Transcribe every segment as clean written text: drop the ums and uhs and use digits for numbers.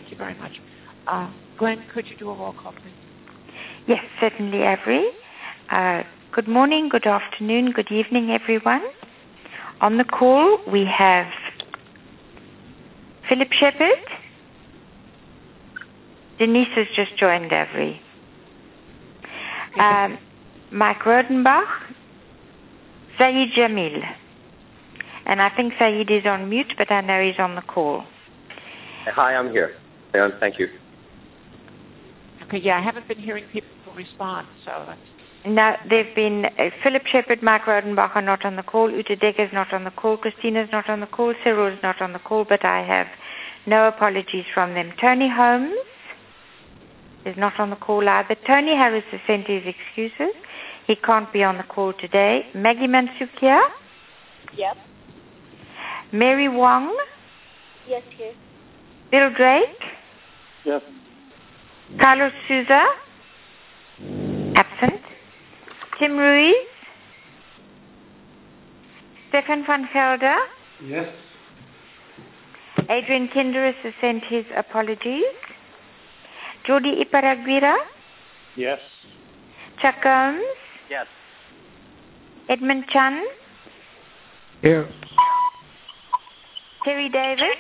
Thank you very much. Glenn, could you do a roll call, please? Yes, certainly, Avery. Good morning, good afternoon, good evening, everyone. On the call, we have Philip Shepard. Denise has just joined, Avery. Mike Rodenbach. Saeed Jamil. And I think Saeed is on mute, but I know he's on the call. Hi, I'm here. Thank you. Okay, I haven't been hearing people respond, so... No, they've been Philip Shepard, Mike Rodenbach are not on the call, Uta Decker's not on the call, Christina's not on the call, Cyril's not on the call, but I have no apologies from them. Tony Holmes is not on the call either. Tony Harris has sent his excuses. He can't be on the call today. Maggie Mansukia? Yep. Mary Wong? Yes, here. Bill Drake? Yes. Carlos Souza? Absent. Tim Ruiz? Stefan van Gelder? Yes. Adrian Kinderis has sent his apologies. Jody Iparaguira? Yes. Chuck Gomes? Yes. Edmund Chan? Here. Terry Davis?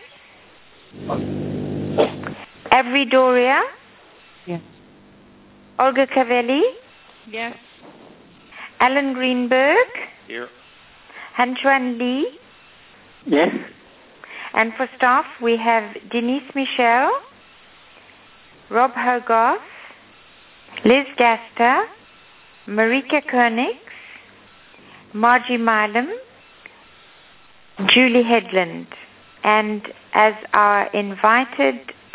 Avery Doria? Yes. Olga Cavelli? Yes. Alan Greenberg? Here. Han Chuan Lee? Yes. And for staff, we have Denise Michel, Rob Hogarth, Liz Gaster, Marika Koenigs, Margie Milam, Julie Headland. And as our invited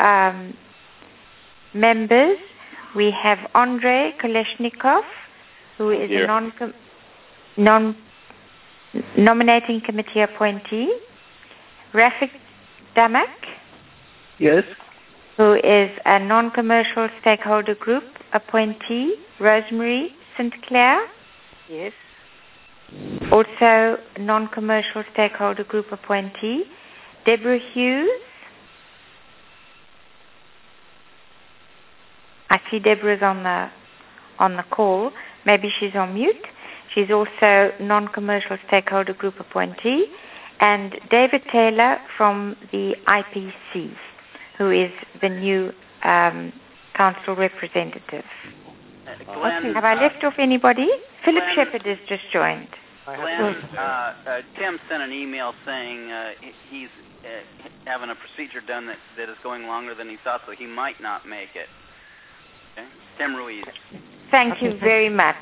members, we have Andrei Koleshnikov, who is Here. a nominating committee appointee, Rafik Damak, Yes. who is a non-commercial stakeholder group appointee, Rosemary St. Clair, Yes. also non-commercial stakeholder group appointee, Deborah Hughes. I see Deborah's on the call. Maybe she's on mute. She's also non-commercial stakeholder group appointee. And David Taylor from the IPC, who is the new council representative. Glenn, have I left off anybody? Philip Glenn, Shepard has just joined. Glenn, Tim sent an email saying he's having a procedure done that is going longer than he thought, so he might not make it. Okay? Tim Ruiz. Thank you very much.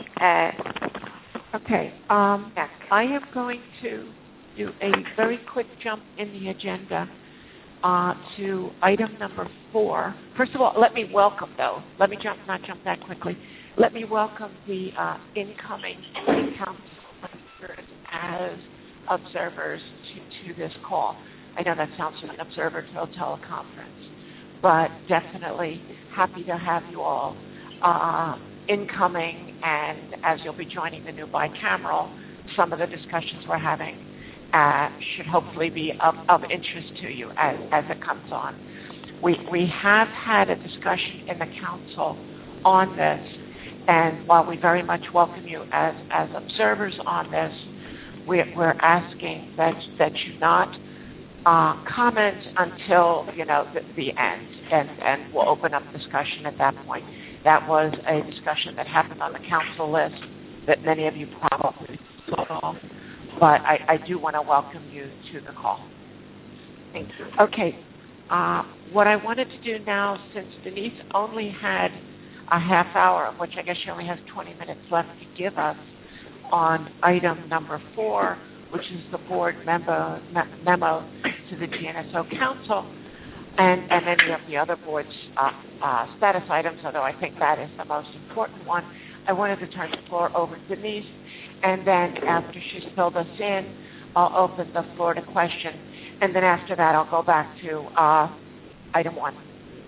Okay. I am going to do a very quick jump in the agenda to item number 4. First of all, let me welcome, though. Let me not jump that quickly. Let me welcome the incoming council members as observers to this call. I know that sounds like an observer to a teleconference, but definitely happy to have you all incoming, and as you'll be joining the new bicameral, some of the discussions we're having should hopefully be of interest to you as it comes on. We have had a discussion in the council on this, and while we very much welcome you as observers on this, we're asking that you not comment until the end, and we'll open up discussion at that point. That was a discussion that happened on the council list that many of you probably saw, but I do want to welcome you to the call. Thank you. Okay. What I wanted to do now, since Denise only had a half hour, of which I guess she only has 20 minutes left to give us on item number 4, which is the board memo to the GNSO Council, and any of the other board's status items, although I think that is the most important one. I wanted to turn the floor over to Denise, and then after she's filled us in, I'll open the floor to questions, and then after that I'll go back to item 1.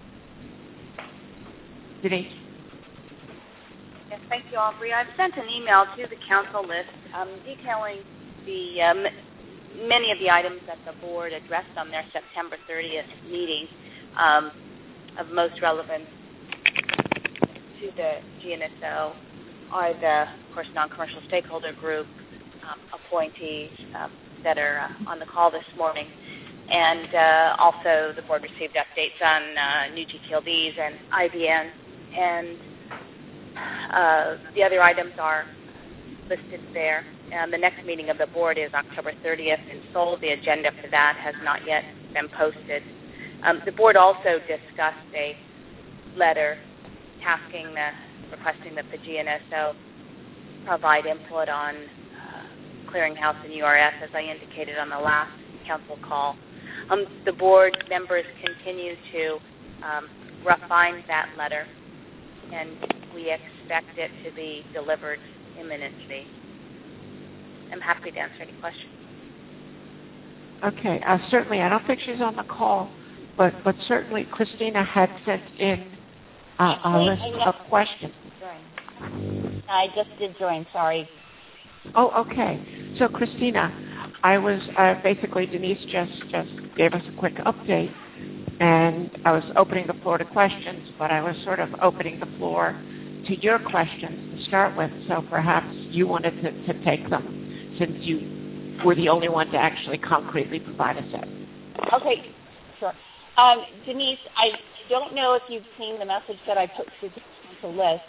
Denise? Yes, thank you, Aubrey. I've sent an email to the council list detailing the many of the items that the board addressed on their September 30th meeting. of most relevance to the GNSO are the, of course, non-commercial stakeholder group appointees that are on the call this morning. And also the board received updates on new GTLDs and IBN. And the other items are listed there. The next meeting of the board is October 30th in Seoul. The agenda for that has not yet been posted. The board also discussed a letter requesting that the GNSO provide input on clearinghouse and URS, as I indicated on the last council call. The board members continue to refine that letter, and we expect it to be delivered imminently. I'm happy to answer any questions. Okay. Certainly, I don't think she's on the call, but certainly Christina had sent in a list of questions. I just did join, sorry. Oh, okay. So, Christina, I was basically, Denise just gave us a quick update, and I was opening the floor to questions, but I was sort of opening the floor to your questions to start with, so perhaps you wanted to take them since you were the only one to actually concretely provide a set. Okay, sure. Denise, I don't know if you've seen the message that I put to the list,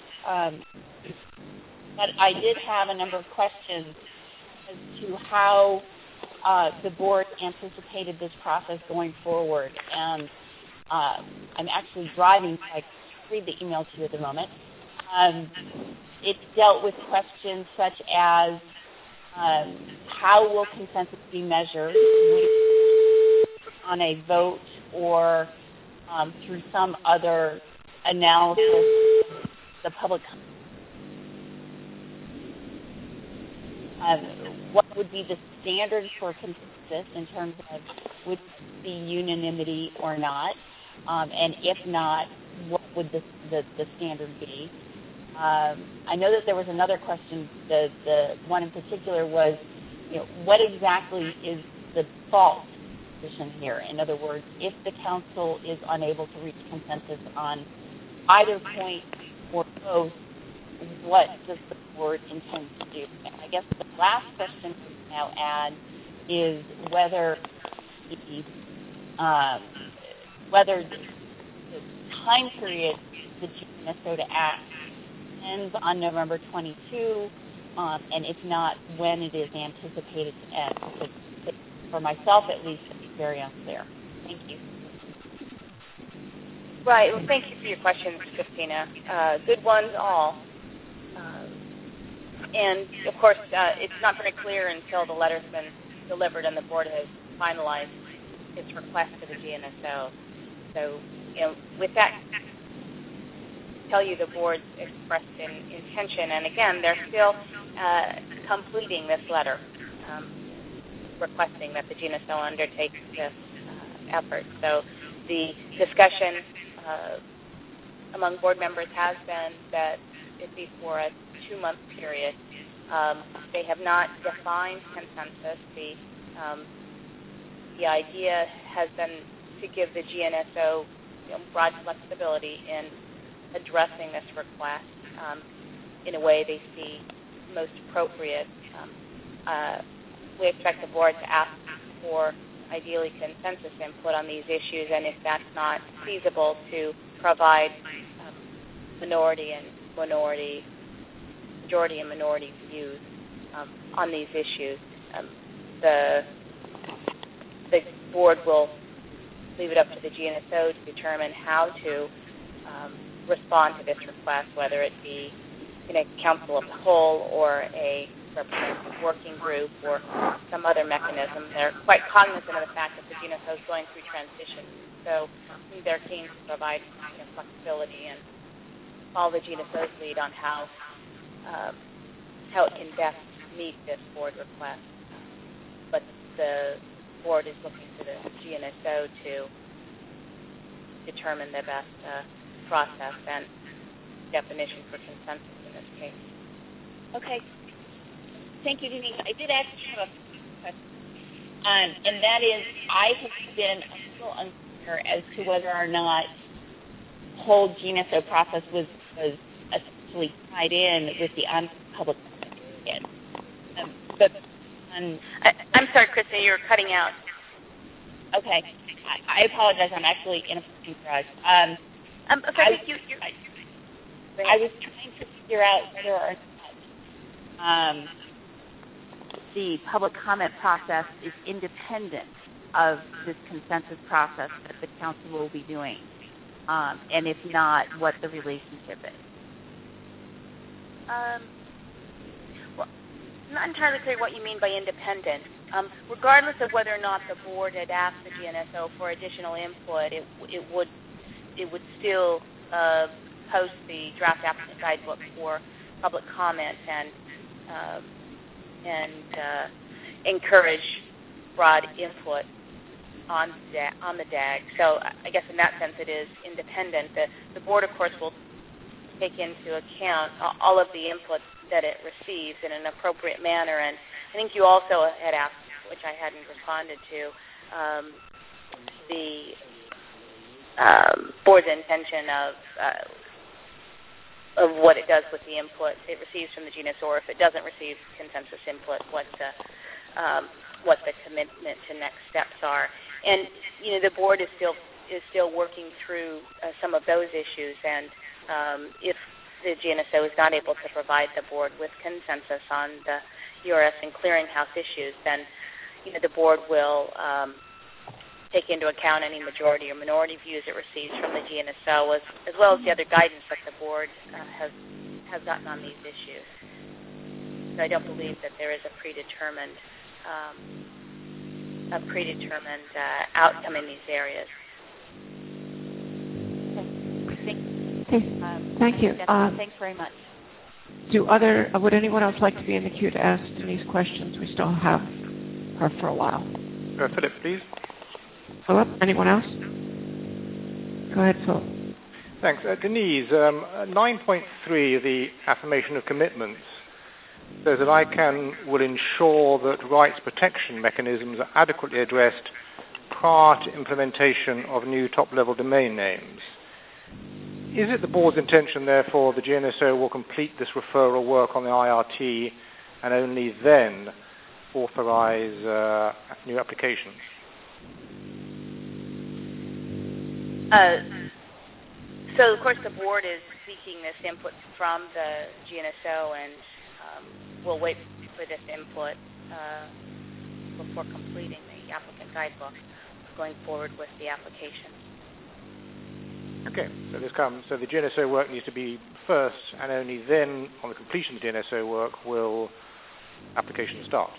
but I did have a number of questions as to how the board anticipated this process going forward. And I'm actually driving, so I can't read the email to you at the moment. It dealt with questions such as how will consensus be measured on a vote or through some other analysis of the public. What would be the standard for consensus in terms of would it be unanimity or not? And if not, what would the standard be? I know that there was another question. The one in particular was, what exactly is the default position here? In other words, if the council is unable to reach consensus on either point or both, what does the board intend to do? And I guess the last question we now add is whether the time period the GNSO to act ends on November 22, and if not, when it is anticipated to end. Because for myself, at least, it's very unclear. Thank you. Right. Well, thank you for your questions, Christina. Good ones all. And, of course, it's not very clear until the letter's been delivered and the board has finalized its request to the GNSO. So, with that, tell you the board's expressed intention, and again, they're still completing this letter, requesting that the GNSO undertake this effort. So the discussion among board members has been that it be for a 2-month period. They have not defined consensus. The idea has been to give the GNSO broad flexibility in addressing this request in a way they see most appropriate. We expect the board to ask for ideally consensus input on these issues, and if that's not feasible, to provide majority and minority views on these issues. The board will leave it up to the GNSO to determine how to respond to this request, whether it be in a council of the whole or a representative working group or some other mechanism. They're quite cognizant of the fact that the GNSO is going through transition, so they're keen to provide flexibility and follow the GNSO's lead on how it can best meet this board request. But the board is looking to the GNSO to determine the best process and definition for consensus in this case. Okay. Thank you, Denise. I did actually have a question, and that is I have been a little unclear as to whether or not the whole GNSO process was essentially tied in with the public comment. I'm sorry, Kristen, you were cutting out. Okay. I apologize. I'm actually in a parking garage. I was trying to figure out whether or not the public comment process is independent of this consensus process that the council will be doing, and if not, what the relationship is. Well, I'm not entirely clear what you mean by independent. Regardless of whether or not the board had asked the GNSO for additional input, it would still post the draft applicant guidebook for public comment and encourage broad input on the DAG. So I guess in that sense it is independent. The board, of course, will take into account all of the input that it receives in an appropriate manner. And I think you also had asked, which I hadn't responded to, the board's intention of what it does with the input it receives from the GNSO, or if it doesn't receive consensus input, what the commitment to next steps are. And the board is still working through some of those issues. And if the GNSO is not able to provide the board with consensus on the URS and clearinghouse issues, then the board will take into account any majority or minority views it receives from the GNSO, as well as the other guidance that the board has gotten on these issues. So I don't believe that there is a predetermined outcome in these areas. Thank you. Thanks very much. Would anyone else like to be in the queue to ask Denise questions? We still have her for a while. Philip, please. Philip, anyone else? Go ahead, Philip. Thanks. Denise, 9.3 of the Affirmation of Commitments says that ICANN will ensure that rights protection mechanisms are adequately addressed prior to implementation of new top-level domain names. Is it the board's intention, therefore, the GNSO will complete this referral work on the IRT and only then authorize new applications? So, of course, the board is seeking this input from the GNSO, and we'll wait for this input before completing the applicant guidebook, going forward with the application. Okay, so the GNSO work needs to be first, and only then, on the completion of the GNSO work, will application start.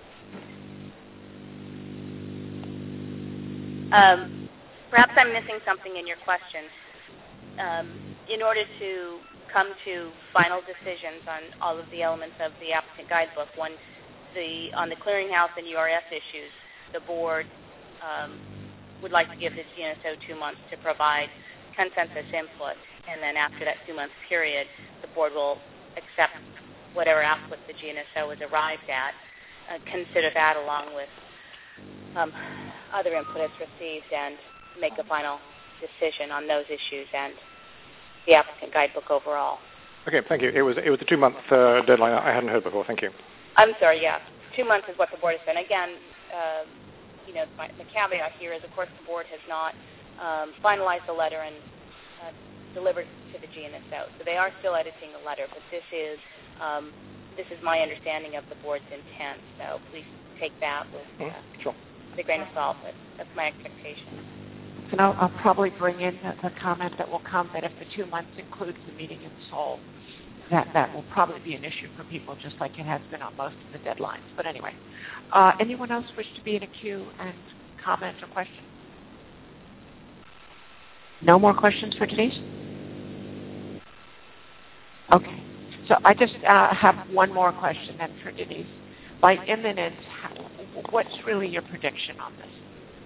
Perhaps I'm missing something in your question. In order to come to final decisions on all of the elements of the applicant guidebook, on the clearinghouse and URS issues, the board would like to give the GNSO 2 months to provide consensus input, and then after that 2-month period, the board will accept whatever output the GNSO has arrived at, consider that along with other input it's received, and make a final decision on those issues and the applicant guidebook overall. Okay, thank you. It was a 2-month deadline. I hadn't heard before. Thank you. I'm sorry. Yeah, 2 months is what the board has been. Again, the caveat here is, of course, the board has not finalized the letter and delivered to the GNSO. So they are still editing the letter, but this is my understanding of the board's intent. So please take that with a grain of salt. But that's my expectation. And I'll probably bring in the comment that will come that if the 2 months includes the meeting in Seoul, that will probably be an issue for people, just like it has been on most of the deadlines. But anyway, anyone else wish to be in a queue and comment or question? No more questions for Denise? Okay. So I just have one more question then for Denise. By imminent, what's really your prediction on this?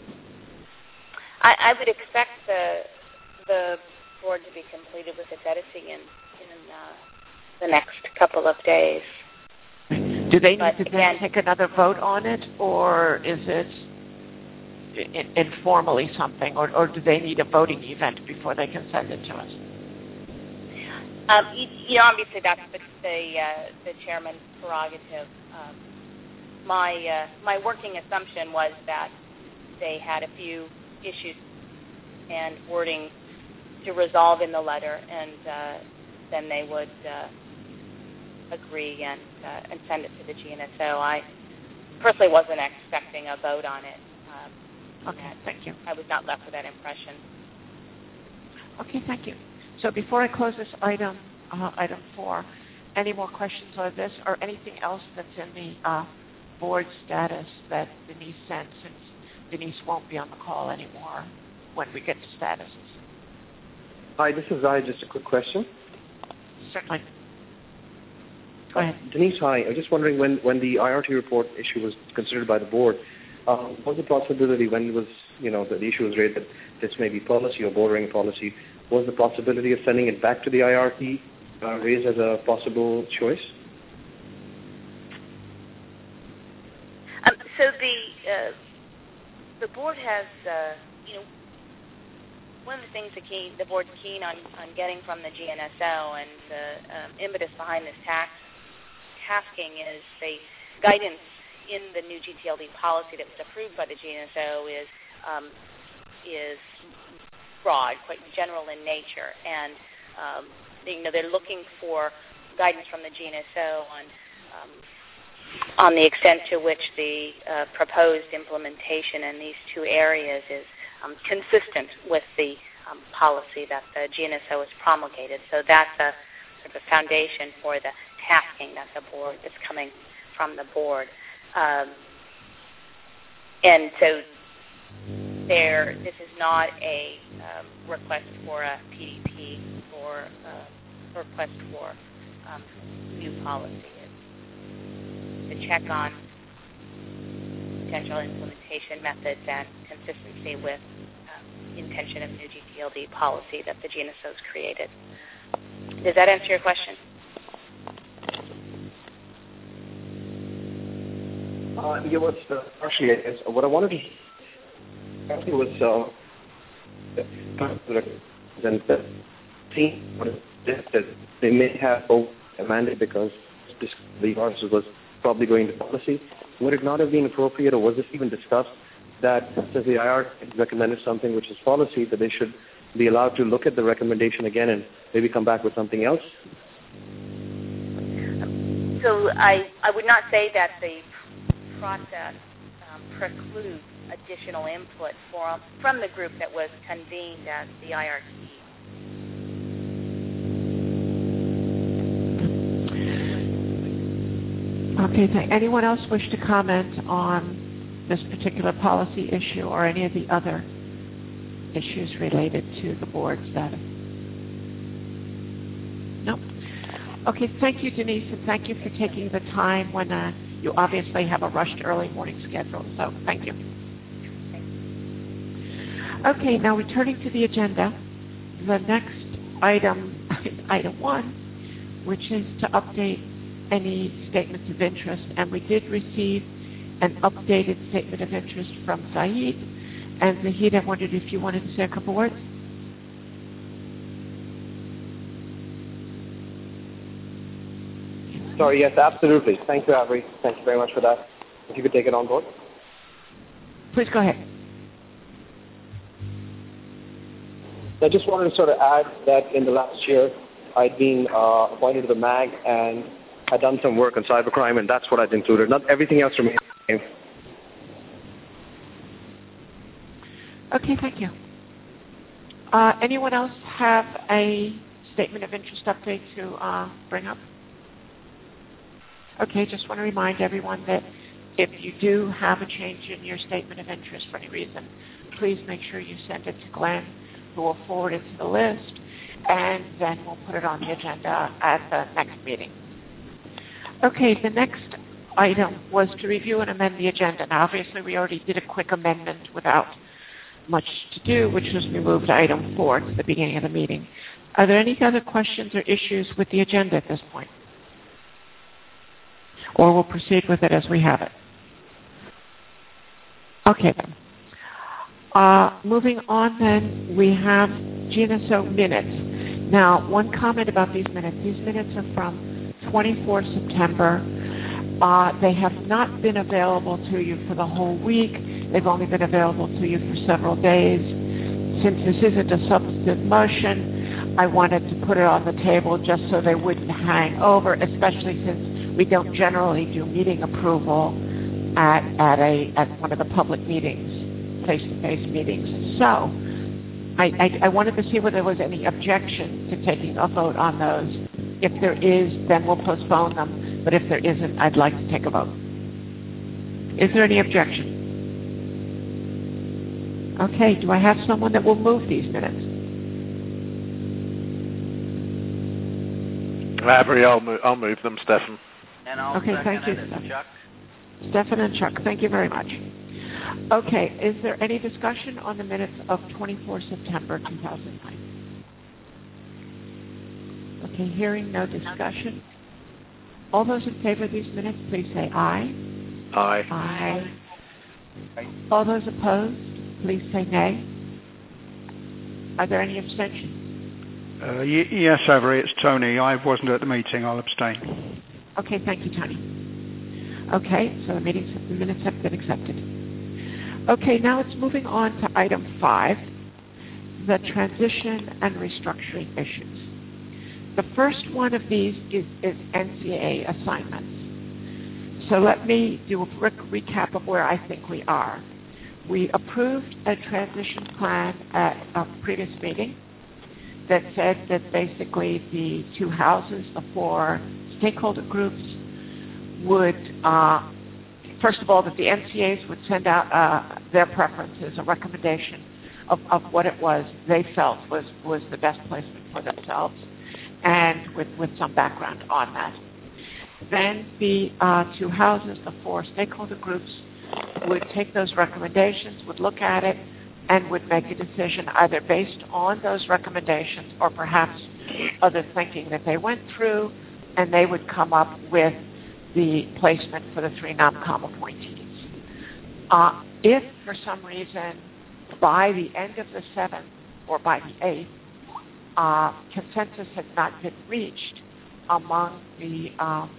I would expect the board to be completed with its editing in the next couple of days. Do they need to then take another vote on it, or is it informally something, or do they need a voting event before they can send it to us? Obviously that's the chairman's prerogative. My working assumption was that they had a few issues and wording to resolve in the letter, and then they would agree and send it to the GNSO. I personally wasn't expecting a vote on it. Okay, thank you. I was not left with that impression. Okay, thank you. So before I close this item 4, any more questions on this or anything else that's in the board status that Denise sent, since Denise won't be on the call anymore when we get to statuses? Hi, this is Zai. Just a quick question. Certainly. Go ahead. Denise, hi. I was just wondering when the IRT report issue was considered by the board, was the possibility when it was, the issue was raised that this may be policy or bordering policy, was the possibility of sending it back to the IRT raised as a possible choice? So the board has, one of the things the board's keen on getting from the GNSO and the impetus behind this tasking is the guidance in the new GTLD policy that was approved by the GNSO is broad, quite general in nature, and they're looking for guidance from the GNSO on the extent to which the proposed implementation in these two areas is consistent with the policy that the GNSO has promulgated. So that's a sort of a foundation for the tasking that the board is coming from the board. And so this is not a request for a PDP or a request for new policy. It's to check on potential implementation methods and consistency with intention of new GTLD policy that the GNSO has created. Does that answer your question? It was partially. What I wanted to ask you was that they may have amended because the article was probably going to policy. Would it not have been appropriate, or was this even discussed, that since the IR recommended something which is policy, that they should be allowed to look at the recommendation again and maybe come back with something else? So I would not say that the process precludes additional input from the group that was convened at the IRT. Okay, anyone else wish to comment on this particular policy issue or any of the other issues related to the board status? No? Okay, thank you, Denise, and thank you for taking the time when you obviously have a rushed early morning schedule, so thank you. Okay, now returning to the agenda, the next item, item 1, which is to update any statements of interest, and we did receive an updated statement of interest from Zahid. And Zahid, I wondered if you wanted to say a couple words? Sorry, yes, absolutely. Thank you, Avery. Thank you very much for that. If you could take it on board. Please go ahead. I just wanted to sort of add that in the last year, I'd been appointed to the MAG and I'd done some work on cybercrime, and that's what I'd included. Not everything else remains the same. Okay, thank you. Anyone else have a statement of interest update to bring up? Okay, just want to remind everyone that if you do have a change in your statement of interest for any reason, please make sure you send it to Glenn, who will forward it to the list, and then we'll put it on the agenda at the next meeting. Okay, the next item was to review and amend the agenda. Now, obviously, we already did a quick amendment without much to do, which was we moved item 4 to the beginning of the meeting. Are there any other questions or issues with the agenda at this point? Or we'll proceed with it as we have it. Okay, then. Moving on then, we have GNSO minutes. Now, one comment about these minutes. These minutes are from 24 September. They have not been available to you for the whole week. They've only been available to you for several days. Since this isn't a substantive motion, I wanted to put it on the table just so they wouldn't hang over, especially since we don't generally do meeting approval at one of the public meetings, face-to-face meetings. So I wanted to see whether there was any objection to taking a vote on those. If there is, then we'll postpone them. But if there isn't, I'd like to take a vote. Is there any objection? Okay, do I have someone that will move these minutes? Avery, I'll move them, Stefan. And I'll thank you, Chuck. Stefan and Chuck, thank you very much. Okay, is there any discussion on the minutes of 24 September 2009? Okay, hearing no discussion. All those in favor of these minutes, please say aye. Aye. Aye. All those opposed, please say nay. Are there any abstentions? Yes, Avery, it's Tony. I wasn't at the meeting. I'll abstain. Okay, thank you, Tony. Okay, so the minutes have been accepted. Okay, now it's moving on to item 5, the transition and restructuring issues. The first one of these is NCA assignments. So let me do a quick recap of where I think we are. We approved a transition plan at a previous meeting that said that basically the 2 houses, the 4 stakeholder groups would, first of all, that the NCAs would send out their preferences, a recommendation of what it was they felt was the best placement for themselves, and with some background on that. Then the 2 houses, the 4 stakeholder groups, would take those recommendations, would look at it, and would make a decision either based on those recommendations or perhaps other thinking that they went through, and they would come up with the placement for the 3 NOMCOM appointees. If for some reason by the end of the 7th or by the 8th, consensus had not been reached among the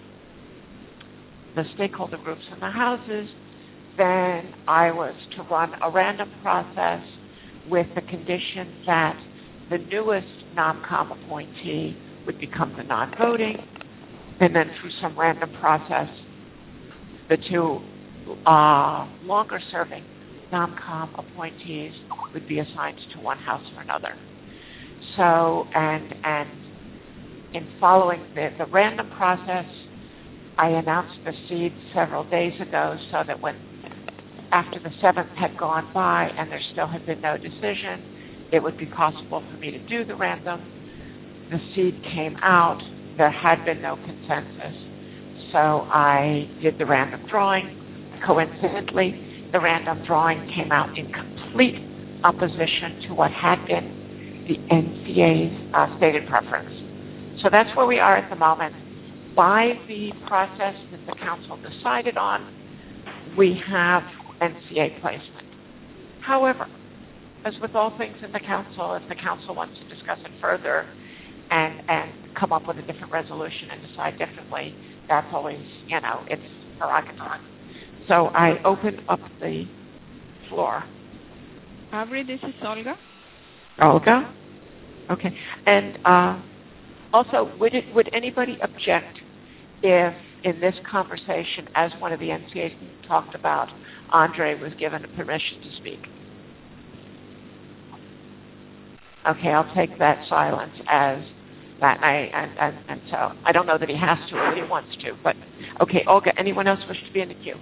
stakeholder groups in the houses, then I was to run a random process with the condition that the newest NOMCOM appointee would become the non-voting, and then through some random process, the 2 longer-serving NOMCOM appointees would be assigned to one house or another. So, and in following the random process, I announced the seed several days ago so that when after the 7th had gone by and there still had been no decision, it would be possible for me to do the random. The seed came out. There had been no consensus, so I did the random drawing. Coincidentally, the random drawing came out in complete opposition to what had been the NCA's stated preference. So that's where we are at the moment. By the process that the council decided on, we have NCA placement. However, as with all things in the council, if the council wants to discuss it further and come up with a different resolution and decide differently, that's always, it's prerogative. So I open up the floor. Avery, this is Olga. Olga? Okay. And also, would anybody object if in this conversation, as one of the NCAs talked about, Andre was given permission to speak? Okay, I'll take that silence as that. And so I don't know that he has to or that he wants to, but okay, Olga, anyone else wish to be in the queue?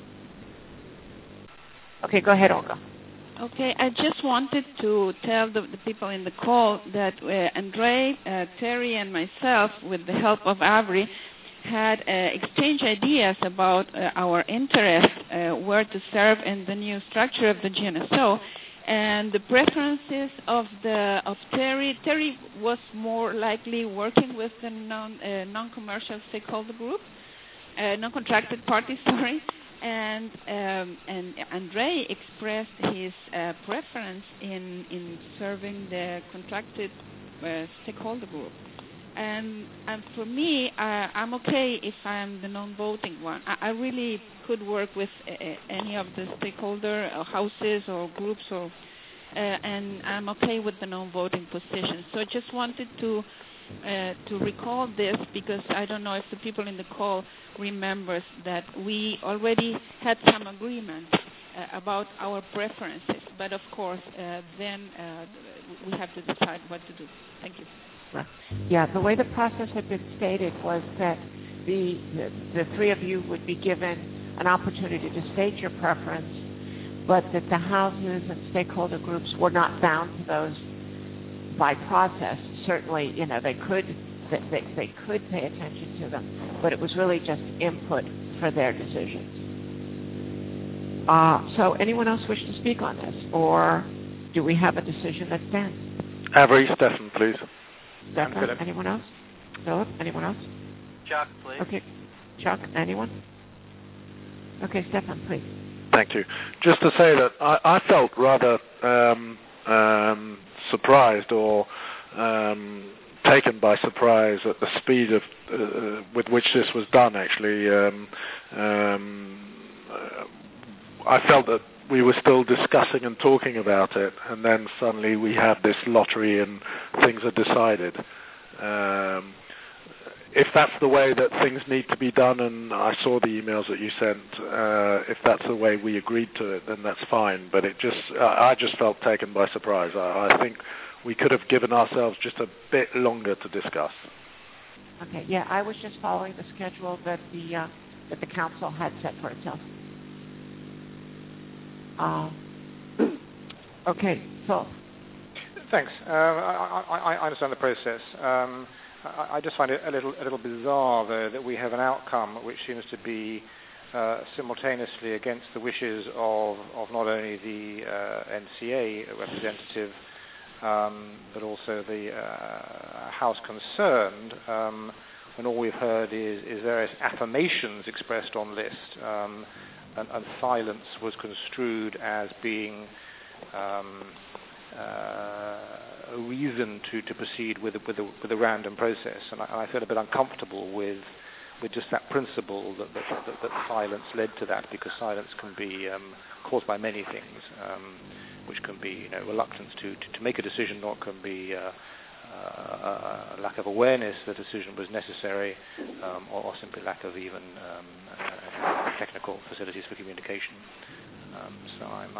Okay, go ahead, Olga. Okay, I just wanted to tell the people in the call that Andre, Terry, and myself, with the help of Avery, had exchanged ideas about our interest, where to serve in the new structure of the GNSO, and the preferences of Terry. Terry was more likely working with the non-commercial stakeholder group, non-contracted parties, sorry. And Andrei expressed his preference in serving the contracted stakeholder group. And for me, I'm okay if I'm the non-voting one. I really could work with any of the stakeholder houses or groups, and I'm okay with the non-voting position. So I just wanted to recall this, because I don't know if the people in the call remembers that we already had some agreement about our preferences. But of course, then we have to decide what to do. Thank you. Yeah, the way the process had been stated was that the three of you would be given an opportunity to state your preference, but that the houses and stakeholder groups were not bound to those by process. Certainly, they could pay attention to them, but it was really just input for their decisions. So anyone else wish to speak on this, or do we have a decision that stands? Avery, Stefan, please. Stefan, anyone else? Philip, anyone else? Chuck, please. Okay, Chuck, anyone? Okay, Stefan, please. Thank you. Just to say that I felt rather surprised or taken by surprise at the speed of with which this was done, actually. I felt that we were still discussing and talking about it, and then suddenly we have this lottery and things are decided. If that's the way that things need to be done, and I saw the emails that you sent, if that's the way we agreed to it, then that's fine. But I just felt taken by surprise. I think we could have given ourselves just a bit longer to discuss. Okay, yeah, I was just following the schedule that the council had set for itself. Okay, Phil. Thanks. I understand the process. I just find it a little bizarre, though, that we have an outcome which seems to be simultaneously against the wishes of not only the NCA representative, but also the House concerned, when all we've heard is various affirmations expressed on list, and silence was construed as being a reason to proceed with a random process, and I feel a bit uncomfortable with just that principle that silence led to that, because silence can be caused by many things, which can be reluctance to make a decision, or it can be a lack of awareness that a decision was necessary, or simply lack of even technical facilities for communication. So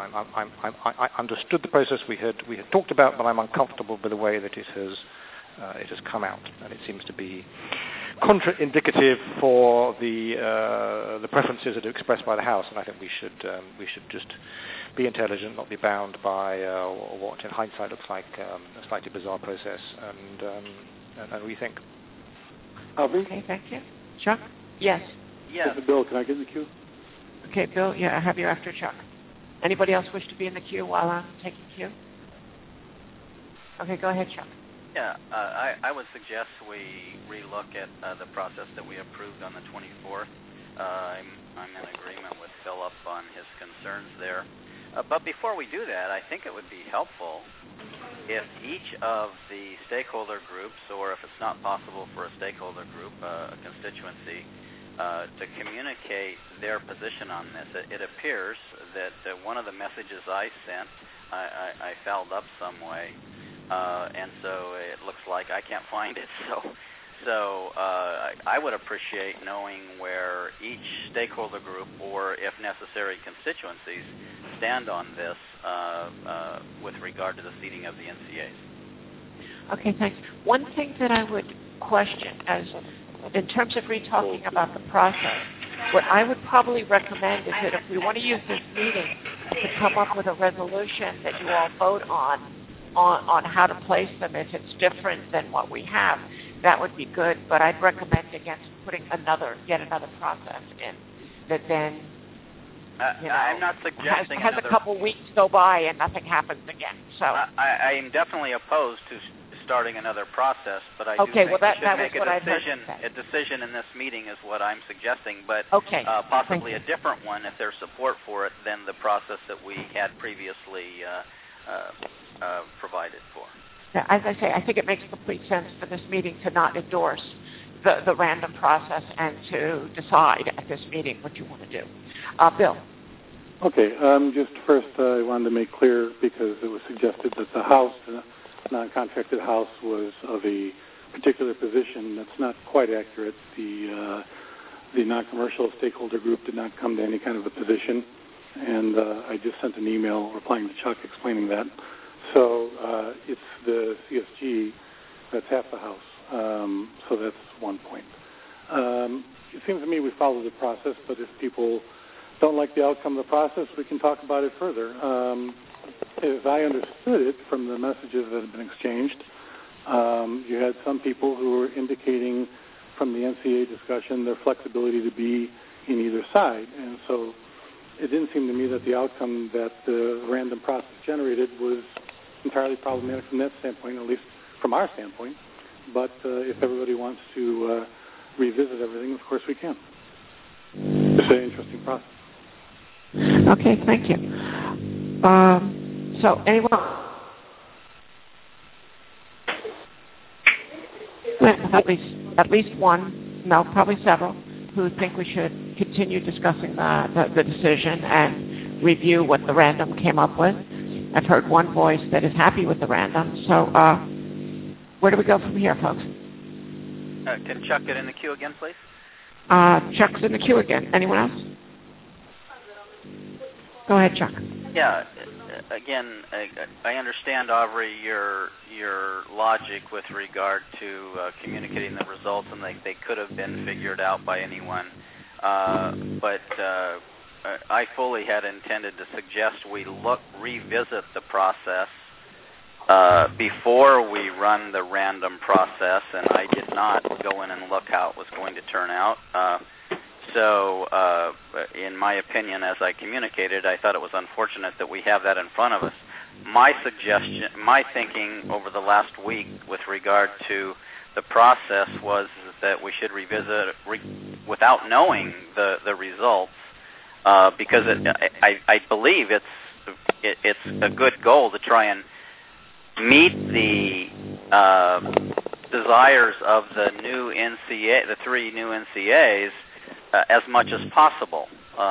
I understood the process we had talked about, but I'm uncomfortable with the way that it has come out, and it seems to be contraindicative for the preferences that are expressed by the House. And I think we should just be intelligent, not be bound by what in hindsight looks like a slightly bizarre process, and rethink. Okay, thank you. Chuck? Yes. Yes. Bill, can I get in the queue? Okay, Bill, yeah, I have you after Chuck. Anybody else wish to be in the queue while I'm taking queue? Okay, go ahead, Chuck. Yeah, I would suggest we relook at the process that we approved on the 24th. I'm in agreement with Philip on his concerns there. But before we do that, I think it would be helpful if each of the stakeholder groups, or if it's not possible for a stakeholder group, a constituency, to communicate their position on this. It appears that one of the messages I sent, I fouled up some way, and so it looks like I can't find it. So I would appreciate knowing where each stakeholder group, or if necessary constituencies, stand on this with regard to the seating of the NCAs. Okay, thanks. One thing that I would question, as in terms of re-talking about the process, what I would probably recommend is that if we want to use this meeting to come up with a resolution that you all vote on how to place them, if it's different than what we have, that would be good. But I'd recommend against putting yet another process in that then I'm not suggesting has a couple weeks go by and nothing happens again. So I am definitely opposed to starting another process, but I do think we should make a decision in this meeting is what I'm suggesting, but possibly a different one if there's support for it than the process that we had previously provided for. Yeah, as I say, I think it makes complete sense for this meeting to not endorse the random process and to decide at this meeting what you want to do. Bill. Okay, just first I wanted to make clear, because it was suggested that the house, the non-contracted house, was of a particular position. That's not quite accurate. The non-commercial stakeholder group did not come to any kind of a position, and I just sent an email replying to Chuck explaining that. So it's the CSG that's half the house. So that's one point. It seems to me we followed the process, but if people don't like the outcome of the process, we can talk about it further. As I understood it from the messages that have been exchanged, you had some people who were indicating from the NCA discussion their flexibility to be in either side. And so it didn't seem to me that the outcome that the random process generated was entirely problematic from that standpoint, at least from our standpoint. But if everybody wants to revisit everything, of course we can. It's an interesting process. Okay, thank you. So anyone? At least one, no, probably several, who think we should continue discussing the decision and review what the random came up with. I've heard one voice that is happy with the random. So where do we go from here, folks? Can Chuck get in the queue again, please? Chuck's in the queue again. Anyone else? Go ahead, Chuck. Yeah. Again, I understand, Aubrey, your logic with regard to communicating the results, and they could have been figured out by anyone. But I fully had intended to suggest we revisit the process before we run the random process, and I did not go in and look how it was going to turn out. So, in my opinion, as I communicated, I thought it was unfortunate that we have that in front of us. My thinking over the last week with regard to the process was that we should revisit without knowing the results, because I believe it's a good goal to try and meet the desires of the new NCA, the three new NCAs, as much as possible.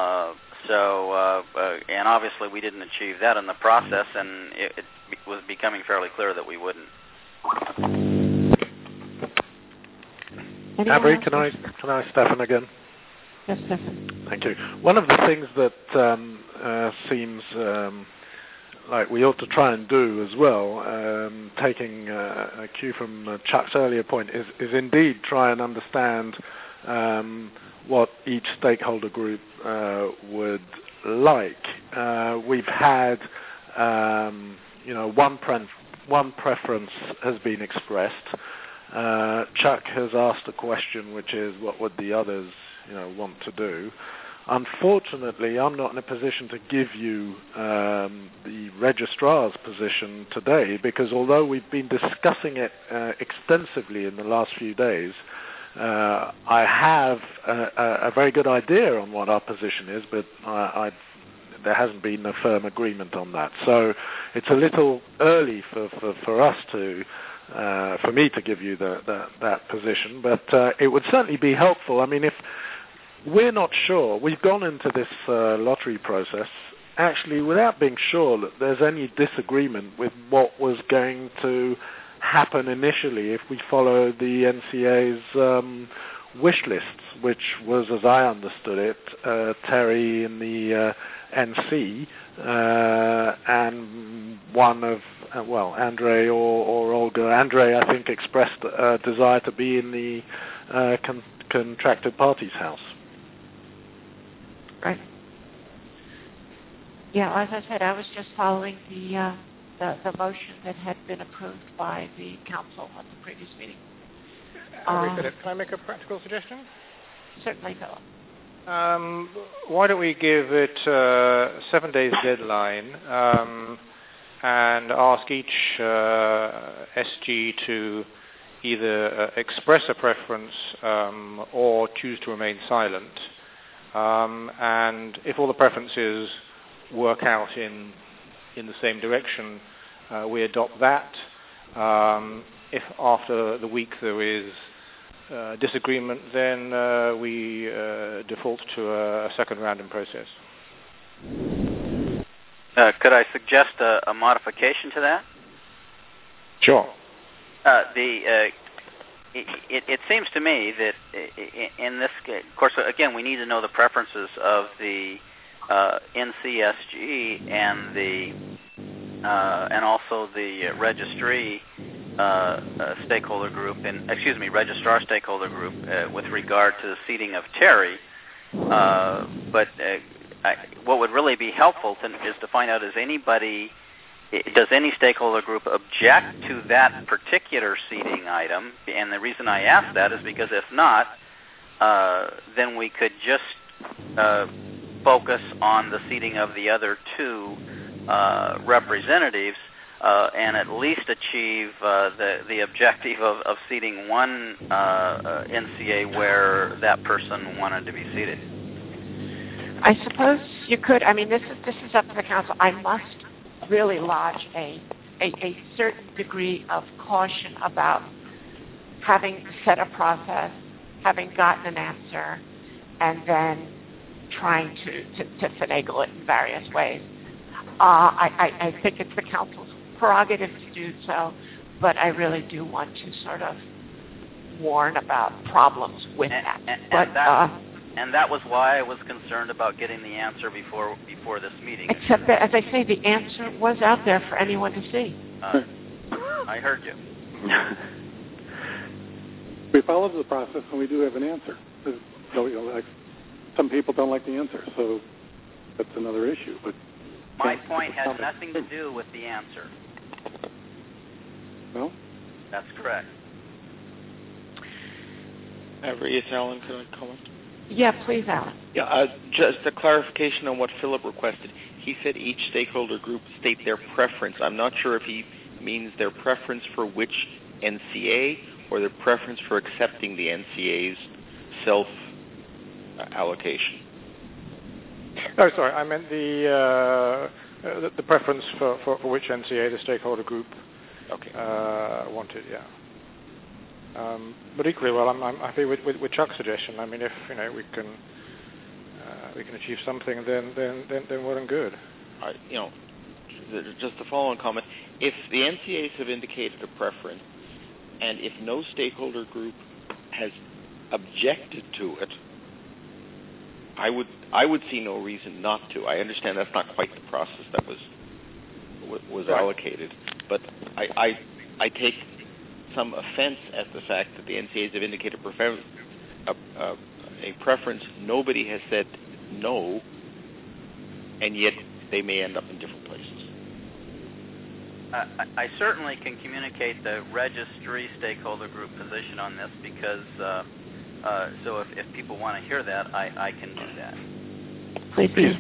And obviously we didn't achieve that in the process, and it was becoming fairly clear that we wouldn't. Avery, can I step in again? Yes, Stephen. Thank you. One of the things that seems like we ought to try and do as well, taking a cue from Chuck's earlier point, is indeed try and understand what each stakeholder group would like. We've had, one preference has been expressed. Chuck has asked a question, which is, what would the others, want to do? Unfortunately, I'm not in a position to give you the registrar's position today, because although we've been discussing it extensively in the last few days, I have a very good idea on what our position is, but there hasn't been a firm agreement on that. So it's a little early for us to, for me to give you that position, but it would certainly be helpful. I mean, if we're not sure, we've gone into this lottery process actually without being sure that there's any disagreement with what was going to happen initially if we follow the NCA's wish lists, which was, as I understood it, Terry in the NC and one of, Andre or Olga. Andre, I think, expressed a desire to be in the contracted party's house. Right. Yeah, as I said, I was just following the motion that had been approved by the council at the previous meeting. Can I make a practical suggestion? Certainly, Philip. Why don't we give it a 7 days deadline, and ask each SG to either express a preference or choose to remain silent. And if all the preferences work out in the same direction, we adopt that. If after the week there is disagreement, then we default to a second random process. Could I suggest a modification to that? Sure. It seems to me that in this, of course, again, we need to know the preferences of the NCSG and also the registry stakeholder group, registrar stakeholder group with regard to the seating of Terry. But what would really be helpful is to find out, does any stakeholder group object to that particular seating item? And the reason I ask that is because if not, then we could just focus on the seating of the other two representatives and at least achieve the objective of seating one NCA where that person wanted to be seated. I suppose you could. I mean, this is up to the council. I must really lodge a certain degree of caution about having set a process, having gotten an answer, and then trying to finagle it in various ways. I think it's the council's prerogative to do so, but I really do want to sort of warn about problems with that. And that was why I was concerned about getting the answer before this meeting. Except that, as I say, the answer was out there for anyone to see. I heard you. We followed the process, and we do have an answer. Some people don't like the answer, so that's another issue. But my point has nothing to do with the answer. No? That's correct. Avery, it's Alan. Can I comment? Yeah, please, Alan. Yeah, just a clarification on what Philip requested. He said each stakeholder group state their preference. I'm not sure if he means their preference for which NCA or their preference for accepting the NCA's self-allocation. Oh, sorry. I meant the preference for which NCA the stakeholder group wanted. Yeah. But equally well, I'm happy with Chuck's suggestion. I mean, if we can achieve something, then well and good. Just a follow-on comment: if the NCAs have indicated a preference, and if no stakeholder group has objected to it, I would see no reason not to. I understand that's not quite the process that was allocated, but I take some offense at the fact that the NCAs have indicated a preference. Nobody has said no, and yet they may end up in different places. I certainly can communicate the registry stakeholder group position on this because, so if people want to hear that, I can do that. Please.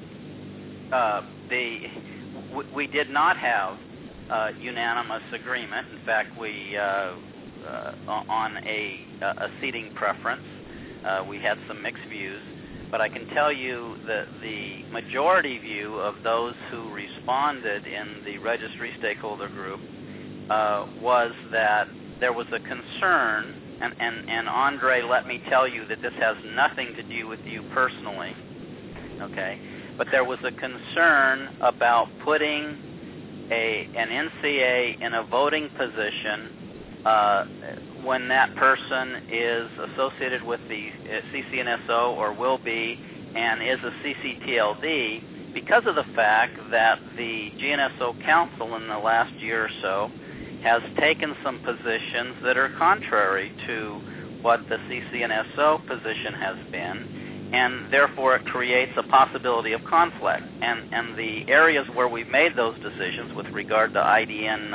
We did not have unanimous agreement. In fact, we on a seating preference, we had some mixed views. But I can tell you that the majority view of those who responded in the registry stakeholder group was that there was a concern, and Andre, let me tell you that this has nothing to do with you personally, okay? But there was a concern about putting an NCA in a voting position when that person is associated with the CCNSO or will be and is a CCTLD because of the fact that the GNSO Council in the last year or so has taken some positions that are contrary to what the CCNSO position has been, and therefore it creates a possibility of conflict. And the areas where we've made those decisions with regard to IDN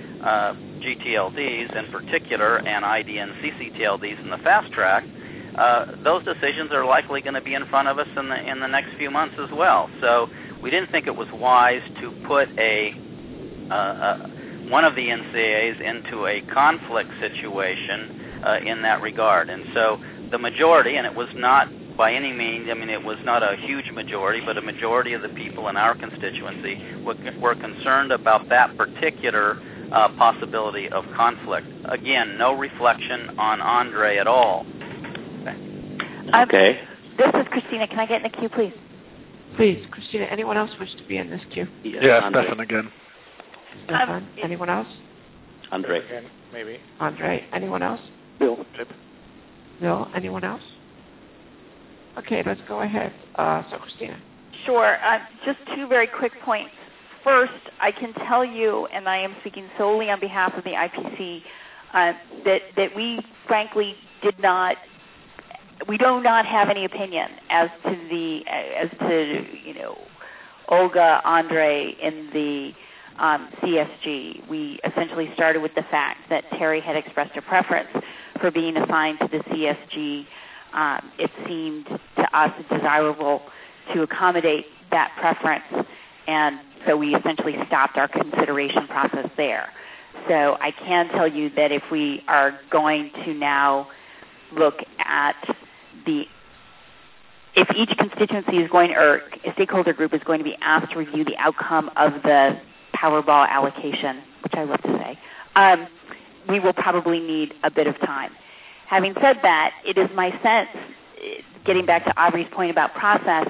GTLDs in particular and IDN CCTLDs in the fast track, those decisions are likely going to be in front of us in the next few months as well. So we didn't think it was wise to put a one of the NCAAs into a conflict situation in that regard. And so the majority, and it was not by any means, I mean, it was not a huge majority, but a majority of the people in our constituency were concerned about that particular possibility of conflict. Again, no reflection on Andre at all. Okay. This is Christina. Can I get in the queue, please? Please, Christina. Anyone else wish to be in this queue? Yeah, Stefan again. Stefan. Anyone else? Andre. Again, maybe. Andre. Anyone else? Bill. Bill. Anyone else? Okay, let's go ahead. So, Christina. Sure. Just two very quick points. First, I can tell you, and I am speaking solely on behalf of the IPC, that we frankly we do not have any opinion as to Olga, Andre in the CSG. We essentially started with the fact that Terry had expressed a preference for being assigned to the CSG. It seemed to us desirable to accommodate that preference, and so we essentially stopped our consideration process there. So I can tell you that if we are going to now look at if each constituency is going, or a stakeholder group is going to be asked to review the outcome of the Powerball allocation, which I love to say, we will probably need a bit of time. Having said that, it is my sense, getting back to Aubrey's point about process,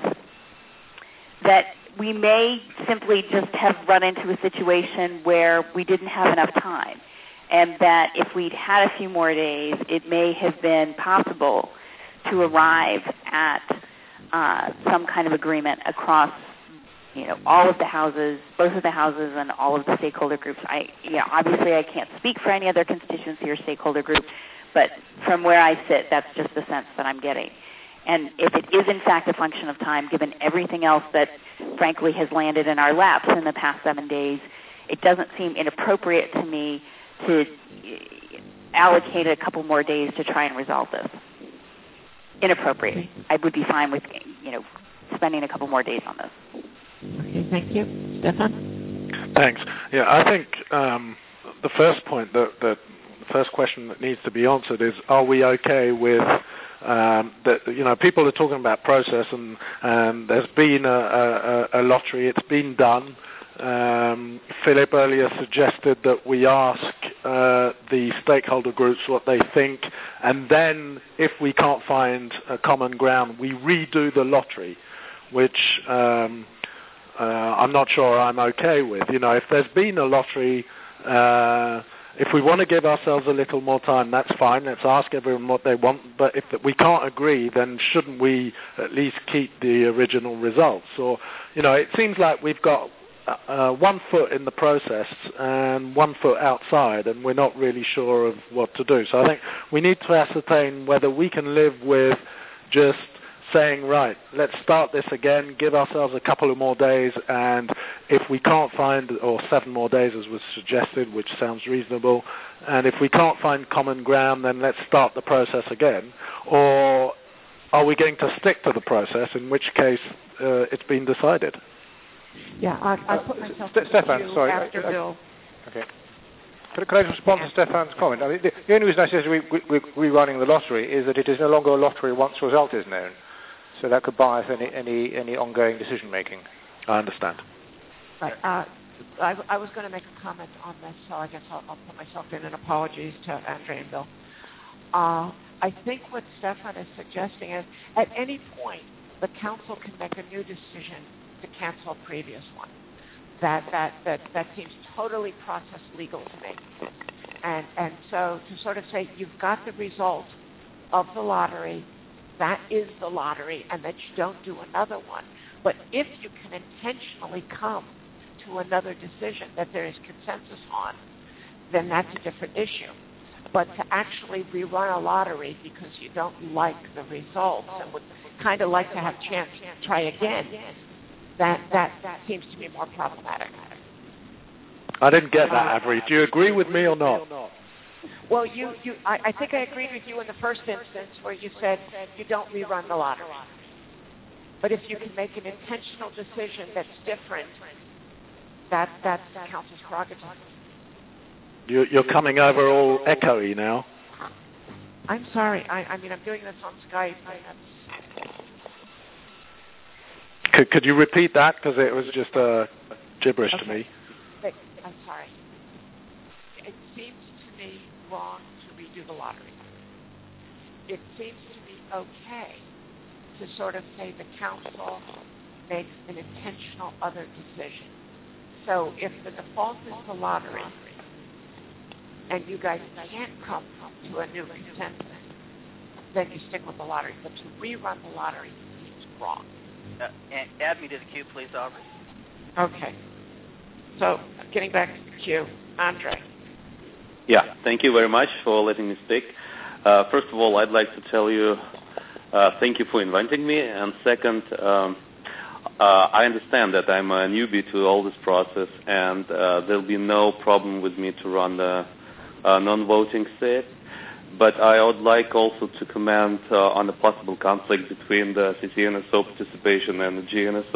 that we may simply just have run into a situation where we didn't have enough time, and that if we'd had a few more days, it may have been possible to arrive at some kind of agreement across, all of the houses, both of the houses, and all of the stakeholder groups. Obviously, I can't speak for any other constituency or stakeholder group, but from where I sit, that's just the sense that I'm getting. And if it is in fact a function of time, given everything else that frankly has landed in our laps in the past 7 days, it doesn't seem inappropriate to me to allocate a couple more days to try and resolve this. Inappropriate. I would be fine with, spending a couple more days on this. Okay, thank you. Stefan? Thanks. Yeah, I think the first point, the first question that needs to be answered is, are we okay with that? People are talking about process, and there's been a lottery. It's been done. Philip earlier suggested that we ask the stakeholder groups what they think, and then if we can't find a common ground, we redo the lottery, which I'm not sure I'm okay with. If there's been a lottery, if we want to give ourselves a little more time, that's fine. Let's ask everyone what they want. But if we can't agree, then shouldn't we at least keep the original results? Or, it seems like we've got 1 foot in the process and 1 foot outside, and we're not really sure of what to do. So I think we need to ascertain whether we can live with just saying, right, let's start this again, give ourselves a couple of more days, and if we can't find, or 7 more days as was suggested, which sounds reasonable, and if we can't find common ground, then let's start the process again. Or are we going to stick to the process, in which case it's been decided? Yeah, I put myself Stefan, sorry. after Bill. Okay. Could I just respond to Stefan's comment? I mean, the only reason I say rerunning the lottery is that it is no longer a lottery once the result is known. So that could bias any ongoing decision making. I understand. Right. I was going to make a comment on this, so I guess I'll put myself in, and apologies to Andre and Bill. I think what Stefan is suggesting is, at any point, the council can make a new decision to cancel a previous one. That seems totally process legal to me. And so to sort of say, you've got the result of the lottery, that is the lottery, and that you don't do another one. But if you can intentionally come to another decision that there is consensus on, then that's a different issue. But to actually rerun a lottery because you don't like the results and would kind of like to have a chance to try again, that seems to be more problematic. I didn't get that, Avery. Do you agree with me or not? Well, I think I agreed with you in the first instance where you said you don't rerun the lottery. But if you can make an intentional decision that's different, that's the council's prerogative. You're coming over all echoey now. I'm sorry. I mean, I'm doing this on Skype. Could you repeat that? Because it was just gibberish to me. I'm sorry. It seems to me wrong to redo the lottery. It seems to be okay to sort of say the council makes an intentional other decision. So if the default is the lottery, and you guys can't come to a new consensus, then you stick with the lottery. But to rerun the lottery seems wrong. Add me to the queue, please, Aubrey. Okay. So, getting back to the queue, Andre. Yeah, thank you very much for letting me speak. First of all, I'd like to tell you thank you for inviting me. And second, I understand that I'm a newbie to all this process, and there'll be no problem with me to run the non-voting seat. But I would like also to comment on the possible conflict between the CCNSO participation and the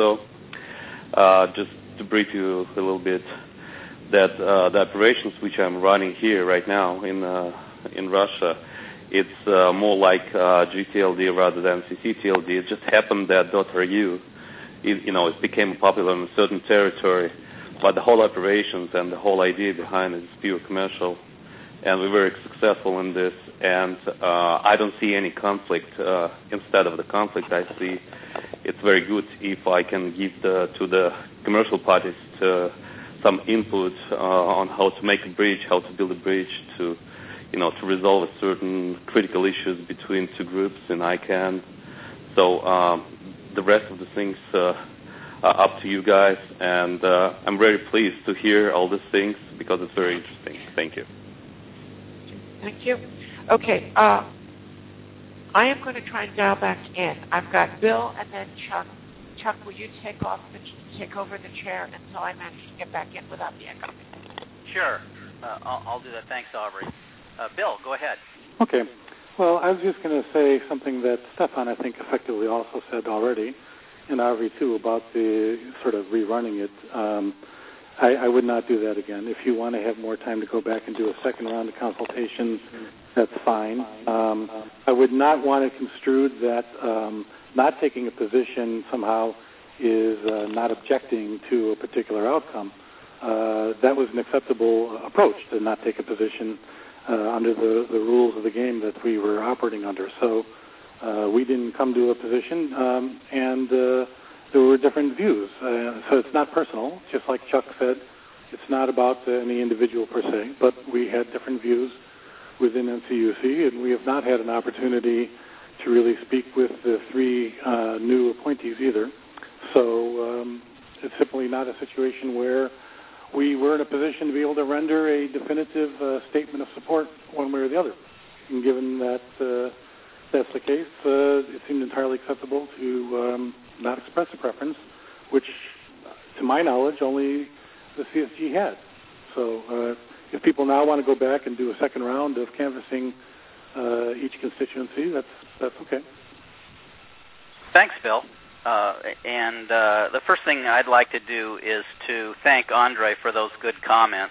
GNSO. Just to brief you a little bit, that the operations which I'm running here right now in Russia, it's more like GTLD rather than CCTLD. It just happened that .ru, it became popular in a certain territory, but the whole operations and the whole idea behind it is pure commercial. And we're very successful in this, and I don't see any conflict. Instead of the conflict, I see it's very good if I can give to the commercial parties some input on how to make a bridge, how to build a bridge, to resolve certain critical issues between two groups in ICANN. So the rest of the things are up to you guys, and I'm very pleased to hear all these things because it's very interesting. Thank you. Thank you. Okay, I am going to try and dial back in. I've got Bill and then Chuck. Chuck, will you take over the chair until I manage to get back in without the echo? Sure. I'll do that. Thanks, Aubrey. Bill, go ahead. Okay. Well, I was just going to say something that Stefan, I think, effectively also said already, and Aubrey, too, about the sort of rerunning it. I would not do that again. If you want to have more time to go back and do a second round of consultations, that's fine. I would not want it construed that not taking a position somehow is not objecting to a particular outcome. That was an acceptable approach, to not take a position under the rules of the game that we were operating under. So we didn't come to a position, and there were different views. So it's not personal, just like Chuck said. It's not about any individual per se, but we had different views within NCUC, and we have not had an opportunity to really speak with the three new appointees either. So it's simply not a situation where we were in a position to be able to render a definitive statement of support one way or the other. And given that that's the case, it seemed entirely acceptable to not express a preference, which, to my knowledge, only the CSG had. So if people now want to go back and do a second round of canvassing each constituency, that's okay. Thanks, Bill. And the first thing I'd like to do is to thank Andre for those good comments.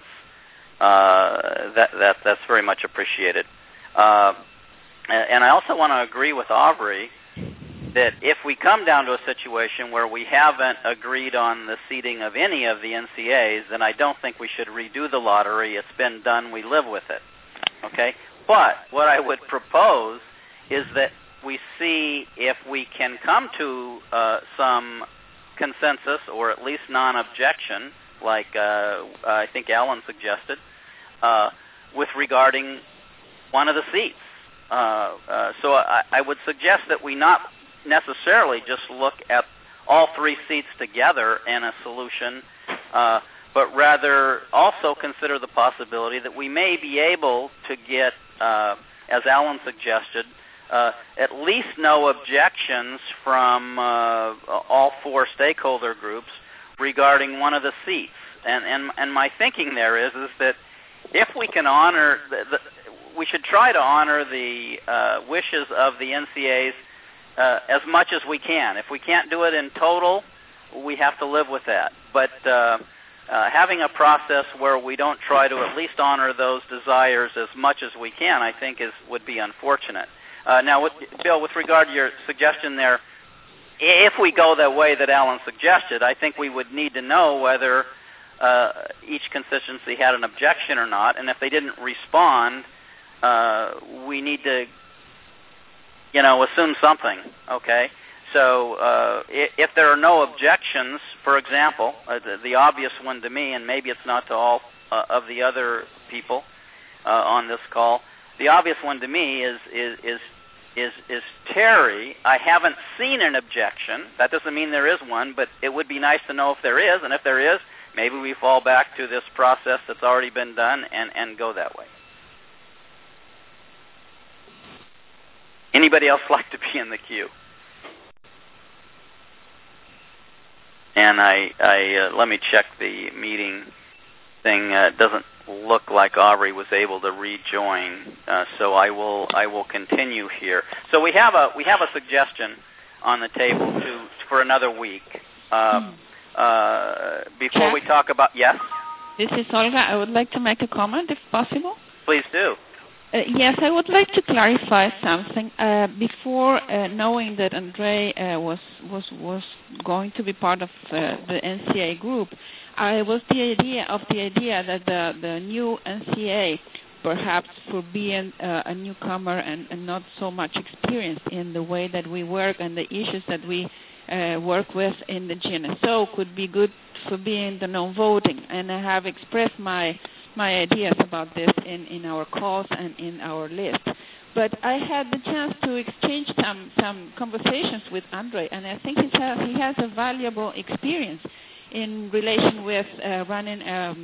That's very much appreciated. And I also want to agree with Aubrey that if we come down to a situation where we haven't agreed on the seating of any of the NCAs, then I don't think we should redo the lottery. It's been done. We live with it. Okay? But what I would propose is that we see if we can come to some consensus or at least non-objection, like I think Alan suggested, with regarding one of the seats. So I would suggest that we not necessarily just look at all three seats together in a solution, but rather also consider the possibility that we may be able to get, as Alan suggested, at least no objections from all four stakeholder groups regarding one of the seats. And my thinking there is that if we can honor, we should try to honor the wishes of the NCAs as much as we can. If we can't do it in total, we have to live with that. But having a process where we don't try to at least honor those desires as much as we can, I think would be unfortunate. Now, Bill, with regard to your suggestion there, if we go the way that Alan suggested, I think we would need to know whether each constituency had an objection or not, and if they didn't respond, we need to, assume something, okay? So if there are no objections, for example, the obvious one to me, and maybe it's not to all of the other people on this call, the obvious one to me is Terry. I haven't seen an objection. That doesn't mean there is one, but it would be nice to know if there is, and if there is, maybe we fall back to this process that's already been done and go that way. Anybody else like to be in the queue? And I let me check the meeting thing. It doesn't look like Aubrey was able to rejoin, so I will continue here. So we have a suggestion on the table for another week. Before we talk about this is Olga. I would like to make a comment, if possible. Please do. Yes, I would like to clarify something. Before knowing that Andre was going to be part of the NCA group, I was the idea that the new NCA, perhaps for being a newcomer and not so much experienced in the way that we work and the issues that we work with in the GNSO, could be good for being the non-voting. And I have expressed my ideas about this in our calls and in our list. But I had the chance to exchange some conversations with Andre, and I think he has a valuable experience in relation with running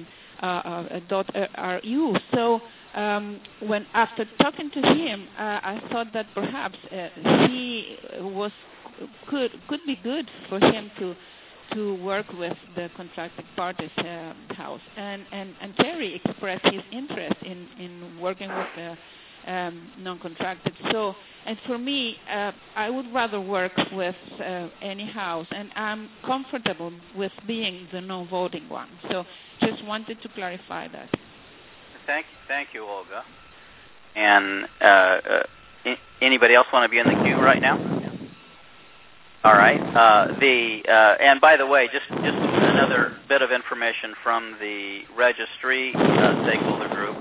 .ru. So when after talking to him, I thought that perhaps he could be good for him to work with the contracted parties house, and Terry expressed his interest in working with the non-contracted. So, and for me, I would rather work with any house, and I'm comfortable with being the non-voting one. So, just wanted to clarify that. Thank you, Olga. And anybody else want to be in the queue right now? All right. And by the way, just another bit of information from the registry stakeholder group.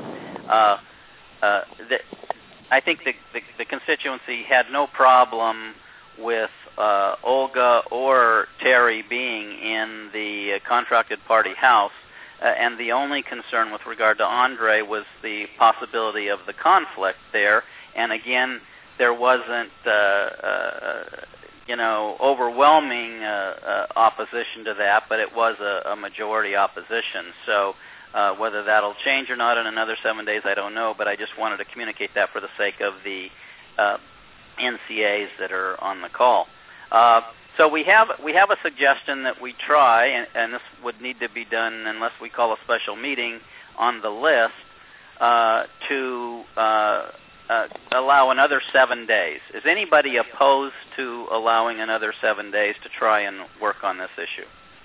I think the constituency had no problem with Olga or Terry being in the contracted party house, and the only concern with regard to Andre was the possibility of the conflict there. And again, there wasn't overwhelming opposition to that, but it was a majority opposition. So whether that'll change or not in another 7 days, I don't know, but I just wanted to communicate that for the sake of the NCAs that are on the call. So we have a suggestion that we try, and this would need to be done unless we call a special meeting on the list, to allow another 7 days. Is anybody opposed to allowing another 7 days to try and work on this issue?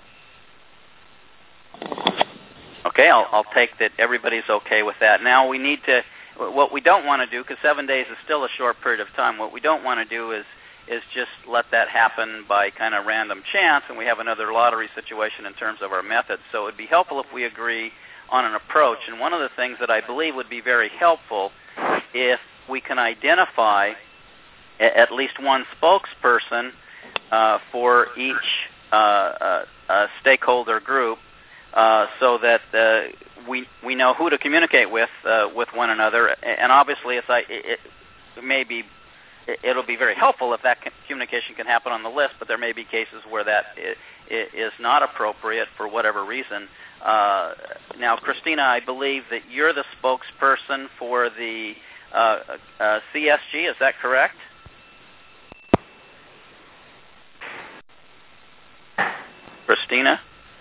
Okay, I'll take that everybody's okay with that. Now we need to, what we don't want to do, because 7 days is still a short period of time, what we don't want to do is just let that happen by kind of random chance, and we have another lottery situation in terms of our methods. So it would be helpful if we agree on an approach. And one of the things that I believe would be very helpful, if we can identify at least one spokesperson for each stakeholder group, so that we know who to communicate with one another. And obviously, it'll be very helpful if that communication can happen on the list, but there may be cases where that is not appropriate for whatever reason. Now, Christina, I believe that you're the spokesperson for the CSG, is that correct? Christina?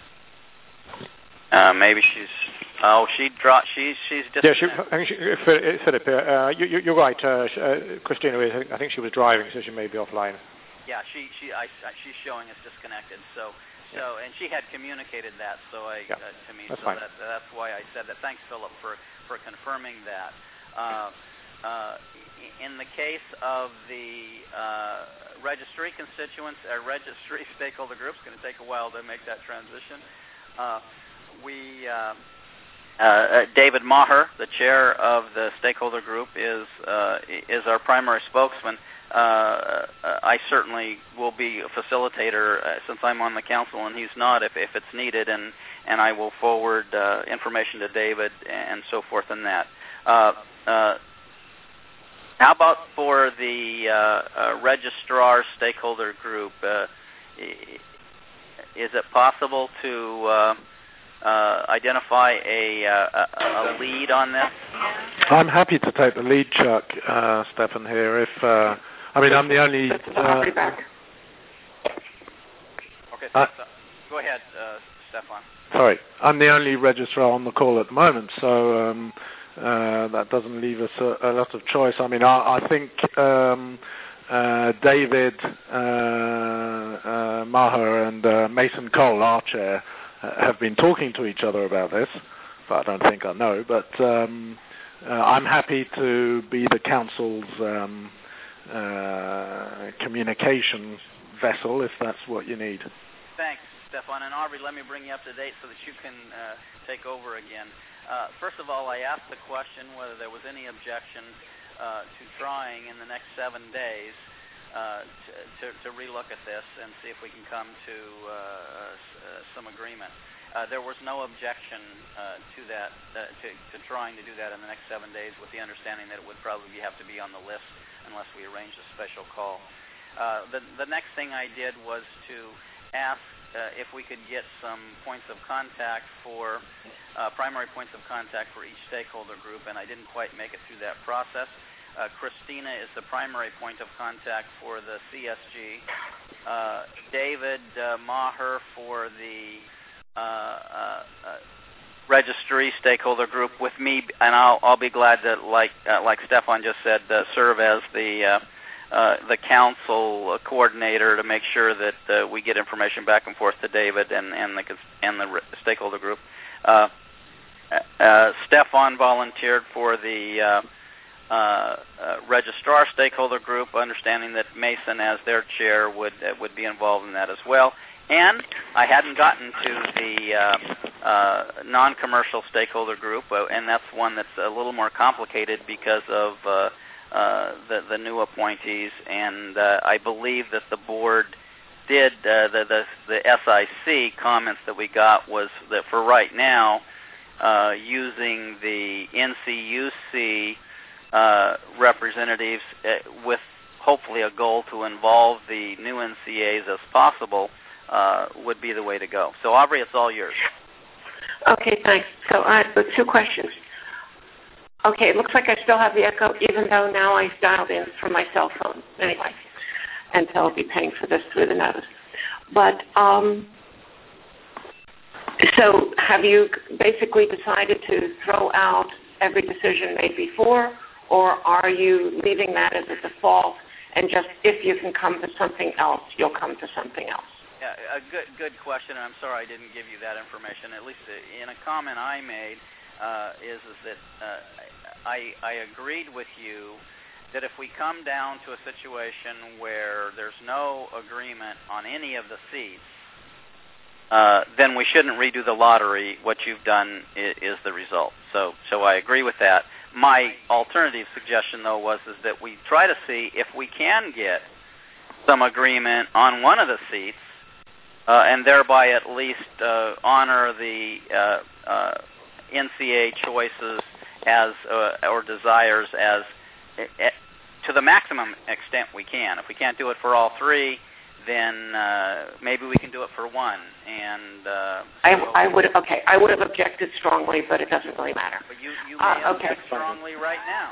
Maybe she's... Oh, she dropped. She's just. Yeah, Philip, you're right. Christina, I think she was driving, so she may be offline. Yeah, she's showing us disconnected. So So, and she had communicated that, to me. That's so fine. That's why I said that. Thanks, Philip, for confirming that. In the case of the registry constituents, registry stakeholder groups, going to take a while to make that transition. David Maher, the chair of the stakeholder group, is our primary spokesman. I certainly will be a facilitator since I'm on the council and he's not, if it's needed, and I will forward information to David and so forth in that. How about for the registrar stakeholder group? Is it possible to identify a lead on this? I'm happy to take the lead, Chuck, Stefan here. I'm the only... Okay, go ahead, Stefan. Sorry, I'm the only registrar on the call at the moment, so that doesn't leave us a lot of choice. I think David Maher and Mason Cole, our chair, have been talking to each other about this, but I don't think I know. But I'm happy to be the council's communication vessel if that's what you need. Thanks, Stefan. And Aubrey, let me bring you up to date so that you can take over again. First of all, I asked the question whether there was any objection to trying in the next 7 days to relook at this and see if we can come to some agreement. There was no objection to that, to trying to do that in the next 7 days, with the understanding that it would probably have to be on the list unless we arranged a special call. The next thing I did was to ask if we could get some points of contact for primary points of contact for each stakeholder group, and I didn't quite make it through that process. Christina is the primary point of contact for the CSG. David Maher for the registry stakeholder group with me, and I'll be glad to, like Stefan just said, serve as the council coordinator to make sure that we get information back and forth to David and the stakeholder group. Stefan volunteered for the registrar stakeholder group, understanding that Mason, as their chair, would be involved in that as well. And I hadn't gotten to the non-commercial stakeholder group, and that's one that's a little more complicated because of the new appointees. And I believe that the board did, the SIC comments that we got was that for right now, using the NCUC representatives with hopefully a goal to involve the new NCAs as possible would be the way to go. So, Aubrey, it's all yours. Okay, thanks. So I have 2 questions. Okay, it looks like I still have the echo, even though now I dialed in from my cell phone. Anyway, and so I'll be paying for this through the nose. But, so have you basically decided to throw out every decision made before, or are you leaving that as a default and just if you can come to something else, you'll come to something else? Yeah, a good question, and I'm sorry I didn't give you that information. At least in a comment I made is that I agreed with you that if we come down to a situation where there's no agreement on any of the seats, then we shouldn't redo the lottery. What you've done is the result. So I agree with that. My alternative suggestion, though, was that we try to see if we can get some agreement on one of the seats, and thereby at least honor the NCA choices as or desires as to the maximum extent we can. If we can't do it for all 3, then maybe we can do it for 1. And I would have objected strongly, but it doesn't really matter. But you may object strongly right now.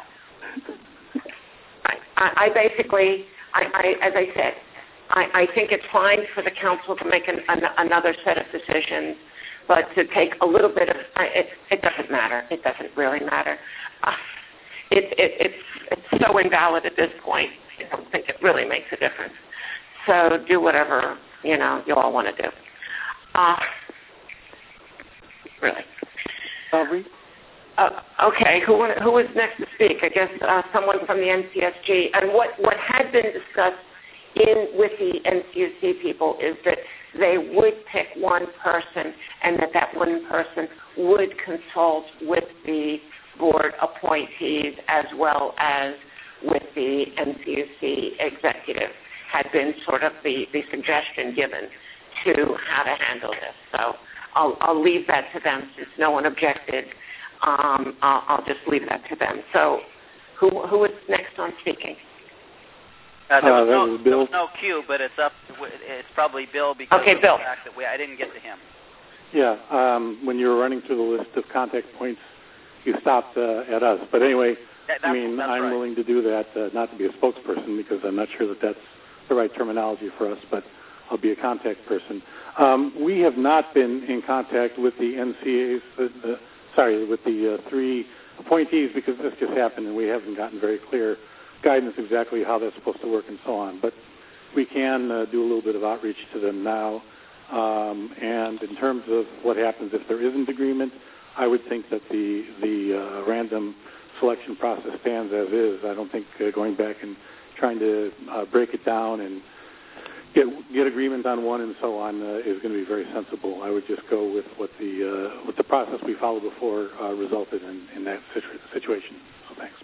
I basically, as I said, I think it's fine for the council to make another set of decisions, but to take a little bit of it doesn't matter. It doesn't really matter. It's so invalid at this point. I don't think it really makes a difference. So do whatever you all want to do. Really? Aubrey? Okay, who is next to speak? I guess someone from the NCSG. And what had been discussed with the NCUC people is that they would pick one person and that one person would consult with the board appointees as well as with the NCUC executive, had been sort of the suggestion given to how to handle this. So I'll leave that to them since no one objected. I'll just leave that to them. So who is next on speaking? There was no queue, but it's probably Bill because of the fact that I didn't get to him. Yeah, when you were running through the list of contact points, you stopped at us. But anyway, I'm right. Willing to do that, not to be a spokesperson because I'm not sure that that's the right terminology for us, but I'll be a contact person. We have not been in contact with the NCAs, with the three appointees because this just happened and we haven't gotten very clear guidance exactly how that's supposed to work and so on. But we can do a little bit of outreach to them now. And in terms of what happens if there isn't agreement, I would think that the random selection process stands as is. I don't think going back and trying to break it down and get agreement on one and so on is going to be very sensible. I would just go with what the process we followed before resulted in that situation. So thanks.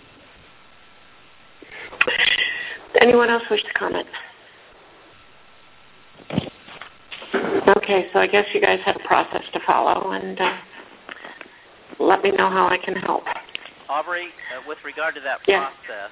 Anyone else wish to comment? Okay, so I guess you guys have a process to follow, and let me know how I can help. Aubrey, with regard to that process,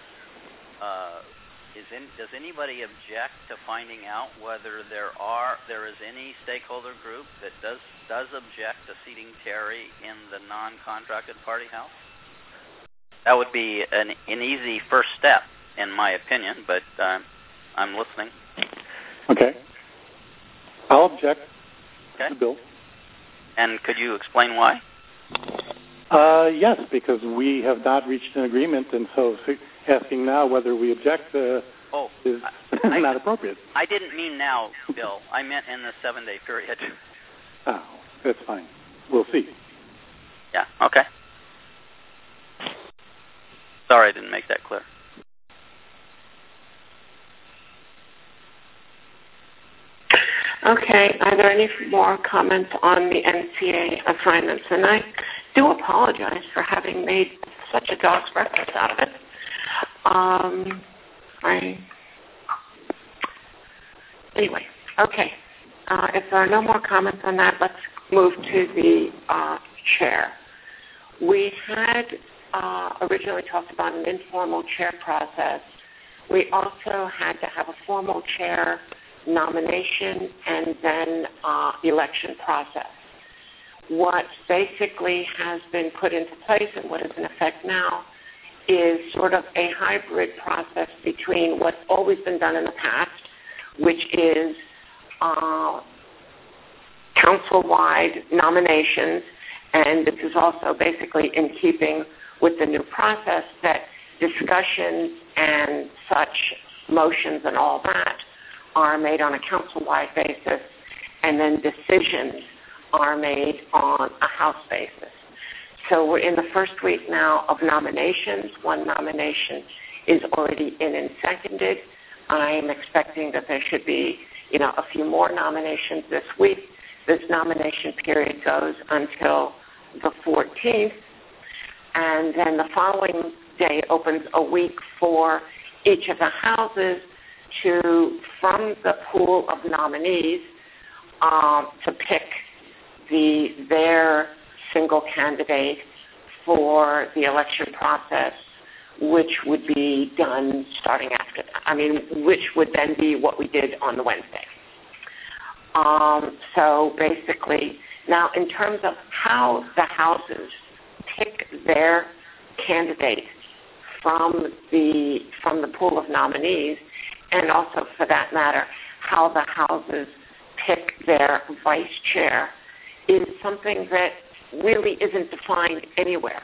does anybody object to finding out whether there is any stakeholder group that does object to seating Terry in the non-contracted party house? That would be an easy first step, in my opinion, but I'm listening. Okay. I'll object to the bill. And could you explain why? Yes, because we have not reached an agreement, and so asking now whether we object is not appropriate. I didn't mean now, Bill. I meant in the 7-day period. Oh, that's fine. We'll see. Yeah, okay. Sorry I didn't make that clear. Okay, are there any more comments on the NCA assignments? And I do apologize for having made such a dog's breakfast out of it. Anyway, okay. If there are no more comments on that, let's move to the chair. We had originally talked about an informal chair process. We also had to have a formal chair nomination and then election process. What basically has been put into place and what is in effect now is sort of a hybrid process between what's always been done in the past, which is council-wide nominations, and this is also basically in keeping with the new process that discussions and such motions and all that are made on a council-wide basis, and then decisions are made on a House basis. So we're in the first week now of nominations. One nomination is already in and seconded. I am expecting that there should be, a few more nominations this week. This nomination period goes until the 14th, and then the following day opens a week for each of the houses from the pool of nominees to pick their single candidate for the election process, which would be done starting after that. Which would then be what we did on the Wednesday. So basically, now in terms of how the houses pick their candidate from the pool of nominees, and also for that matter, how the houses pick their vice chair, is something that really isn't defined anywhere.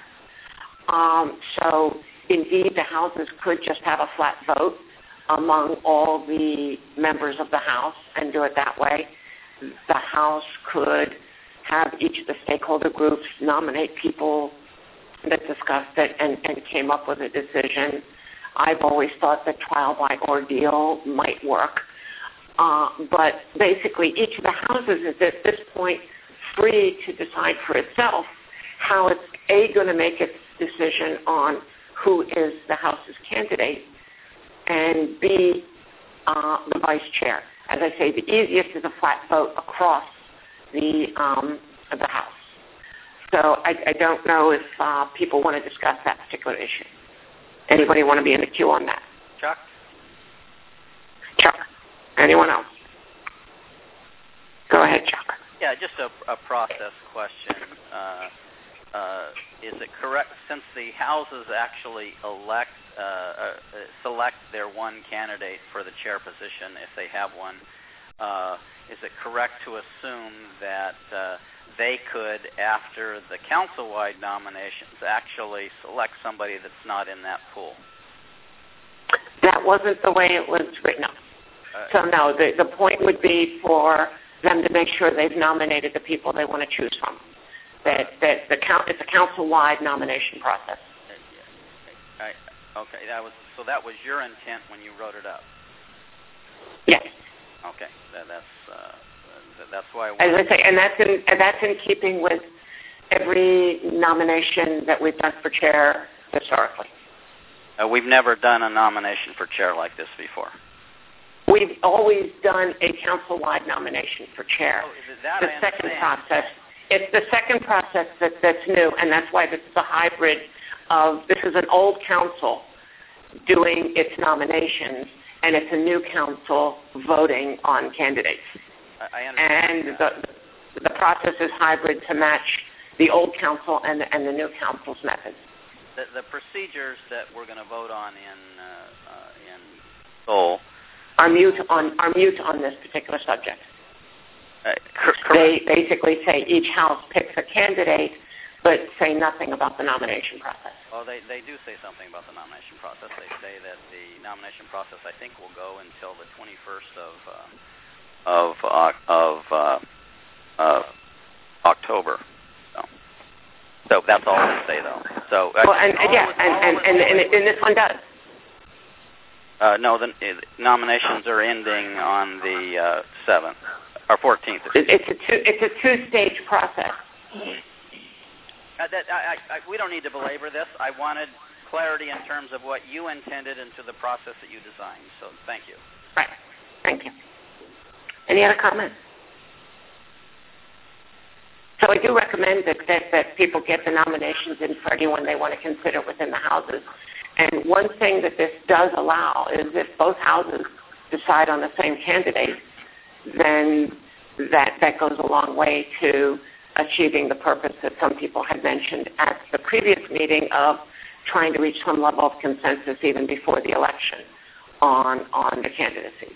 So indeed, the houses could just have a flat vote among all the members of the House and do it that way. the House could have each of the stakeholder groups nominate people that discussed it and came up with a decision. I've always thought that trial by ordeal might work. But basically, each of the houses is at this point free to decide for itself how it's, A, going to make its decision on who is the House's candidate, and B, the vice chair. As I say, the easiest is a flat vote across the House. So I don't know if people want to discuss that particular issue. Anybody want to be in the queue on that? Chuck? Chuck. Anyone else? Go ahead, Chuck. Yeah, just a process question. Is it correct, since the houses actually select their one candidate for the chair position, if they have one, is it correct to assume that they could, after the council-wide nominations, actually select somebody that's not in that pool? That wasn't the way it was written up. So no, the point would be for them to make sure they've nominated the people they want to choose from. It's a council-wide nomination process. Okay, that was your intent when you wrote it up. Yes. Okay, that's why. As I say, and that's in keeping with every nomination that we've done for chair historically. We've never done a nomination for chair like this before. We've always done a council-wide nomination for chair. The second process. It's the second process that's new, and that's why this is a hybrid of, this is an old council doing its nominations, and it's a new council voting on candidates. I understand. And the process is hybrid to match the old council and the new council's methods. The procedures that we're going to vote on in Seoul are mute on this particular subject. They basically say each house picks a candidate, but say nothing about the nomination process. Well, they do say something about the nomination process. They say that the nomination process, I think, will go until the 21st of October. So that's all they say, though. So and this one does. No, the nominations are ending on the 7th or 14th. It's a two-stage process. We don't need to belabor this. I wanted clarity in terms of what you intended into the process that you designed. So thank you. Right. Thank you. Any other comments? So I do recommend that people get the nominations in for anyone they want to consider within the houses. And one thing that this does allow is if both houses decide on the same candidate, then that goes a long way to achieving the purpose that some people had mentioned at the previous meeting of trying to reach some level of consensus even before the election on the candidacy,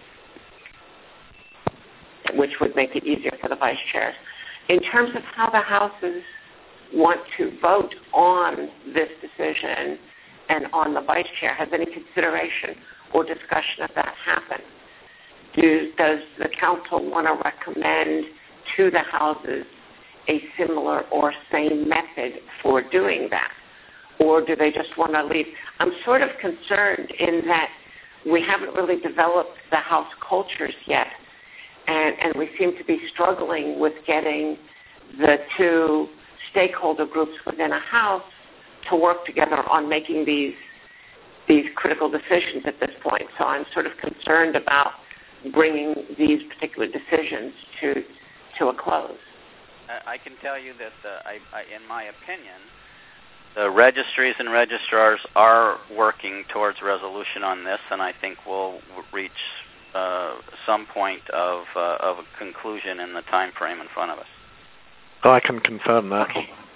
which would make it easier for the vice chairs. In terms of how the houses want to vote on this decision and on the vice chair, has any consideration or discussion of that happened? Does the council want to recommend to the houses a similar or same method for doing that? Or do they just want to leave? I'm sort of concerned in that we haven't really developed the house cultures yet, and we seem to be struggling with getting the two stakeholder groups within a house to work together on making these critical decisions at this point. So I'm sort of concerned about bringing these particular decisions to a close. I can tell you that, in my opinion, the registries and registrars are working towards resolution on this, and I think we'll reach some point of a conclusion in the time frame in front of us. I can confirm that.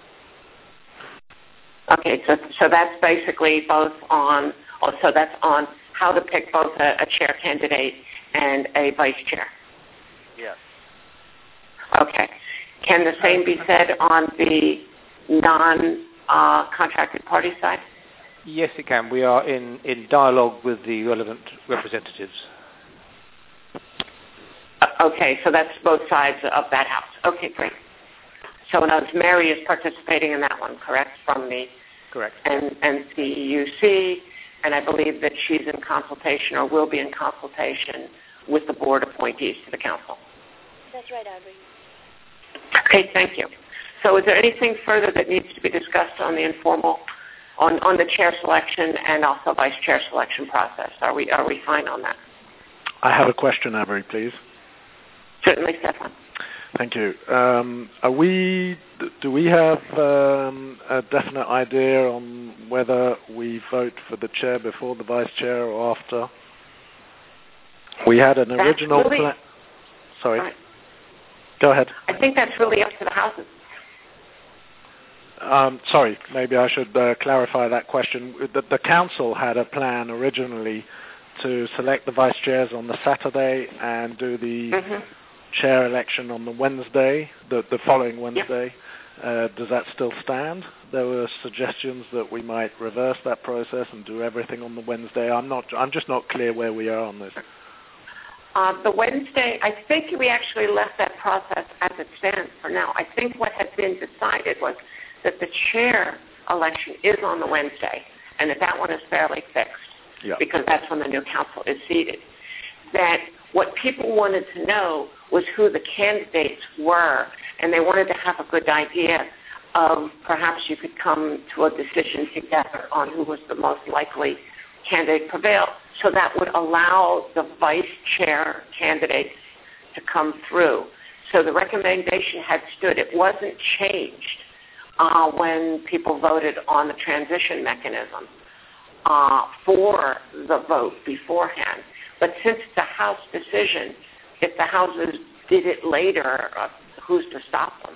Okay, so that's basically both on, so that's on how to pick both a chair candidate and a vice chair. Yes. Okay. Can the same be said on the non-contracted party side? Yes, it can. We are in dialogue with the relevant representatives. Okay, so that's both sides of that house. Okay, great. So in other words, Mary is participating in that one, correct? From the correct NCUC, and I believe that she's in consultation or will be in consultation with the board appointees to the council. That's right, Aubrey. Okay, thank you. So is there anything further that needs to be discussed on the informal, on the chair selection and also vice chair selection process? Are we fine on that? I have a question, Avery, please. Certainly, Stefan. Thank you. Do we have a definite idea on whether we vote for the chair before the vice chair or after? We had an original plan. Sorry. Right. Go ahead. I think that's really up to the houses. Sorry, maybe I should clarify that question. The council had a plan originally to select the vice chairs on the Saturday and do the chair election on the Wednesday, the following Wednesday. Yep. Does that still stand? There were suggestions that we might reverse that process and do everything on the Wednesday. I'm just not clear where we are on this. The Wednesday, I think we actually left that process as it stands for now. I think what had been decided was that the chair election is on the Wednesday, and that one is fairly fixed because that's when the new council is seated. That what people wanted to know was who the candidates were, and they wanted to have a good idea of perhaps you could come to a decision together on who was the most likely candidate prevail. So that would allow the vice chair candidates to come through. So the recommendation had stood. It wasn't changed when people voted on the transition mechanism for the vote beforehand. But since it's a House decision, if the Houses did it later, who's to stop them?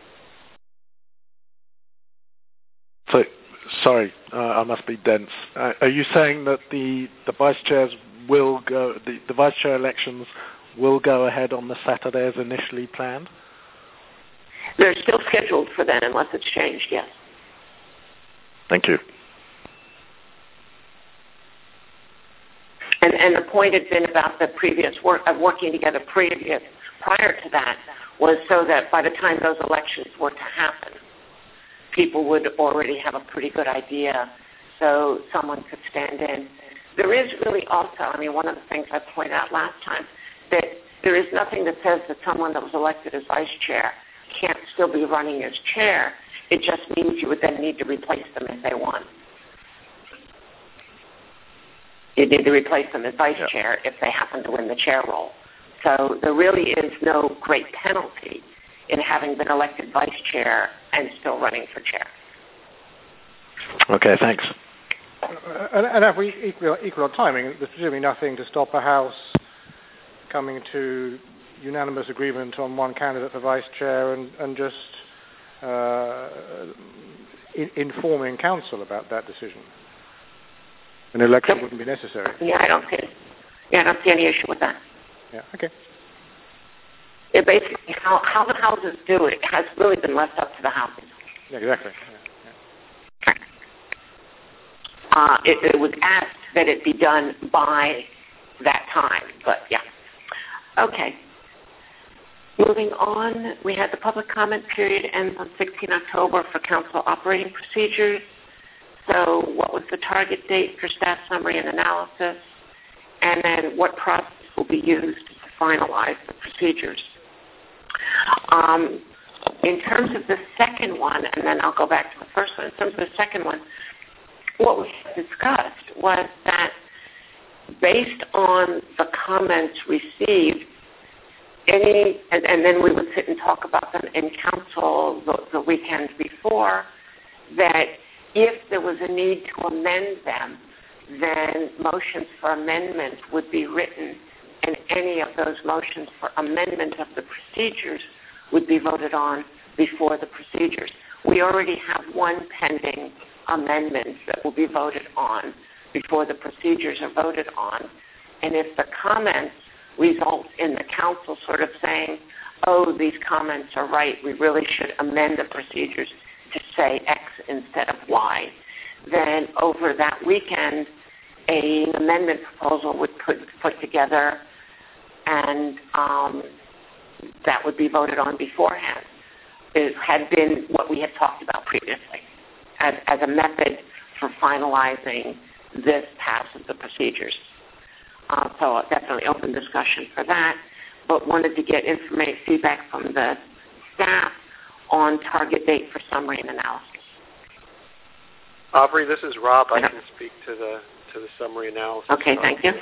So, sorry, I must be dense. Are you saying that the vice chairs will go, the vice chair elections will go ahead on the Saturday as initially planned? They're still scheduled for then, unless it's changed, yes. Thank you. And the point had been about the previous work of working together prior to that was so that by the time those elections were to happen, people would already have a pretty good idea so someone could stand in. There is really also, I mean, one of the things I pointed out last time, that there is nothing that says that someone that was elected as vice chair can't still be running as chair. It just means you would then need to replace them if they won. You need to replace them as vice chair if they happen to win the chair role. So there really is no great penalty in having been elected vice chair and still running for chair. Okay, thanks. And if we equal on timing, there's presumably nothing to stop a House coming to unanimous agreement on one candidate for vice chair and just informing council about that decision. An election wouldn't be necessary. Yeah, I don't see any issue with that. Yeah, okay. It basically, how the houses do it has really been left up to the houses. Yeah, exactly. It was asked that it be done by that time, but yeah. Okay. Moving on, we had the public comment period ends on 16 October for council operating procedures. So what was the target date for staff summary and analysis? And then what process will be used to finalize the procedures? In terms of the second one, and then I'll go back to the first one, in terms of the second one, what was discussed was that based on the comments received, and then we would sit and talk about them in council the weekend before, that if there was a need to amend them, then motions for amendment would be written, and any of those motions for amendment of the procedures would be voted on before the procedures. We already have one pending amendment that will be voted on before the procedures are voted on. And if the comments result in the council sort of saying, oh, these comments are right, we really should amend the procedures to say X instead of Y, then over that weekend, an amendment proposal would put together and that would be voted on beforehand, had been what we had talked about previously as a method for finalizing this pass of the procedures. So definitely open discussion for that, but wanted to get feedback from the staff on target date for summary and analysis. Aubrey, this is Rob. I can speak to the summary analysis. Okay, thank you.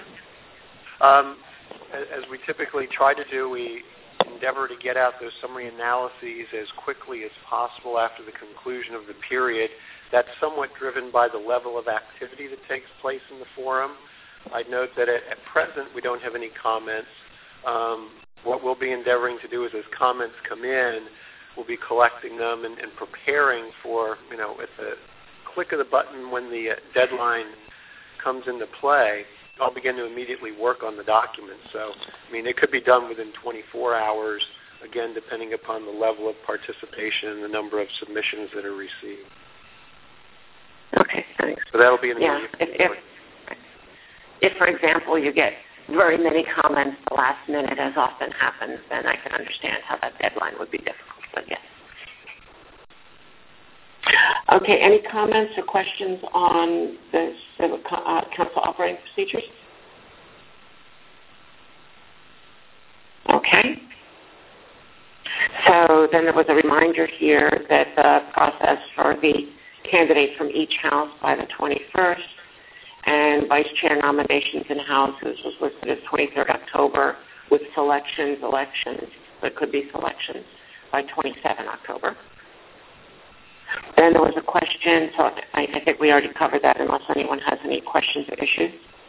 As we typically try to do, we endeavor to get out those summary analyses as quickly as possible after the conclusion of the period. That's somewhat driven by the level of activity that takes place in the forum. I'd note that at present we don't have any comments. What we'll be endeavoring to do is as comments come in, we'll be collecting them and preparing for, at the click of the button when the deadline comes into play, I'll begin to immediately work on the document. So, it could be done within 24 hours, again, depending upon the level of participation and the number of submissions that are received. Okay, thanks. So that'll be an immediate If, for example, you get very many comments the last minute, as often happens, then I can understand how that deadline would be difficult, but yes. Okay, any comments or questions on the council operating procedures? Okay. So then there was a reminder here that the process for the candidates from each house by the 21st, and vice chair nominations in houses was listed as 23rd October with elections, but could be selections by 27 October. Then there was a question, so I think we already covered that unless anyone has any questions or issues.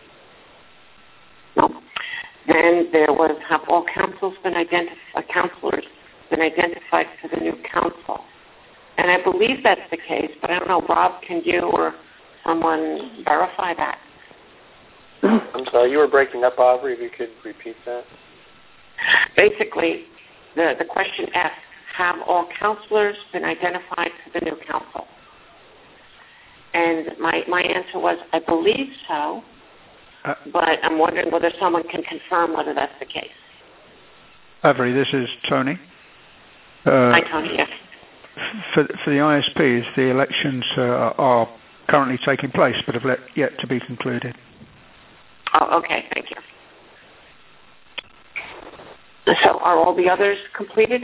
No. Then there was, have all counselors been identified for the new council? And I believe that's the case, but I don't know, Rob, can you or someone verify that? I'm sorry, you were breaking up, Aubrey, if you could repeat that. Basically, the question F, have all counselors been identified for the new council? And my answer was, I believe so, but I'm wondering whether someone can confirm whether that's the case. Avery, this is Tony. Hi, Tony, yes. For the ISPs, the elections are currently taking place, but have yet to be concluded. Oh, okay, thank you. So are all the others completed?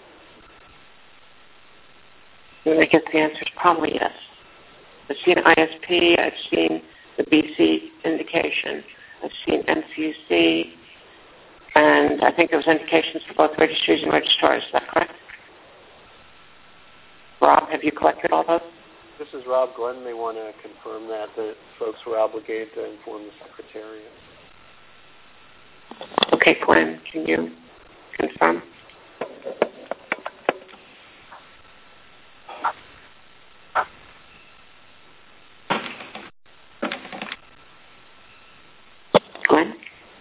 I guess the answer is probably yes. I've seen ISP, I've seen the BC indication, I've seen MCUC, and I think there was indications for both registries and registrars. Is that correct? Rob, have you collected all those? This is Rob. Glenn may want to confirm that folks were obligated to inform the Secretariat. Okay, Glenn, can you confirm? Glenn?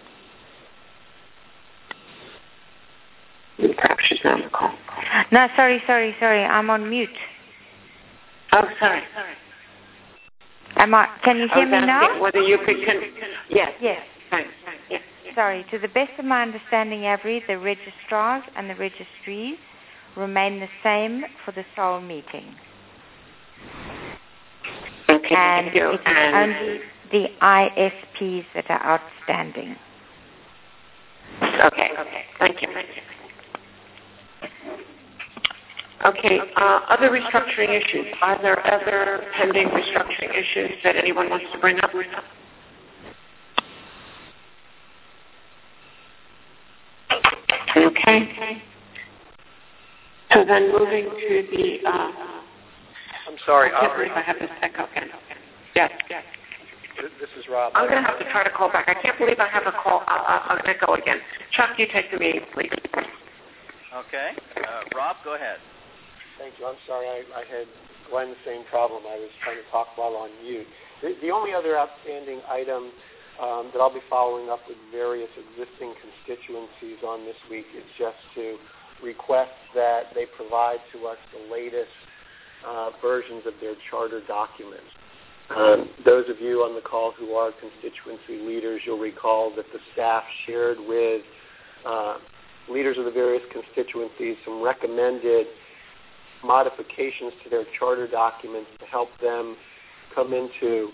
Perhaps she's not on the call. No, sorry. I'm on mute. Oh, sorry. Can you hear me now? Whether you could yes. Yes. Thanks. Yes. Sorry. To the best of my understanding, Avery, the registrars and the registries remain the same for the Seoul meeting. Okay, and thank you. It is only the ISPs that are outstanding. Okay. Thank you. Okay, other restructuring issues. Are there other pending restructuring issues that anyone wants to bring up? Okay. So then moving to the... I'm sorry, I can't believe I have this echo again. Yes. This is Rob. I'm going to have to try to call back. I can't believe I have an echo again. Chuck, you take the meeting, please. Okay. Rob, go ahead. Thank you. I'm sorry. I had Glenn the same problem. I was trying to talk while on mute. The only other outstanding item that I'll be following up with various existing constituencies on this week is just to request that they provide to us the latest versions of their charter documents. Those of you on the call who are constituency leaders, you'll recall that the staff shared with leaders of the various constituencies some recommended modifications to their charter documents to help them come into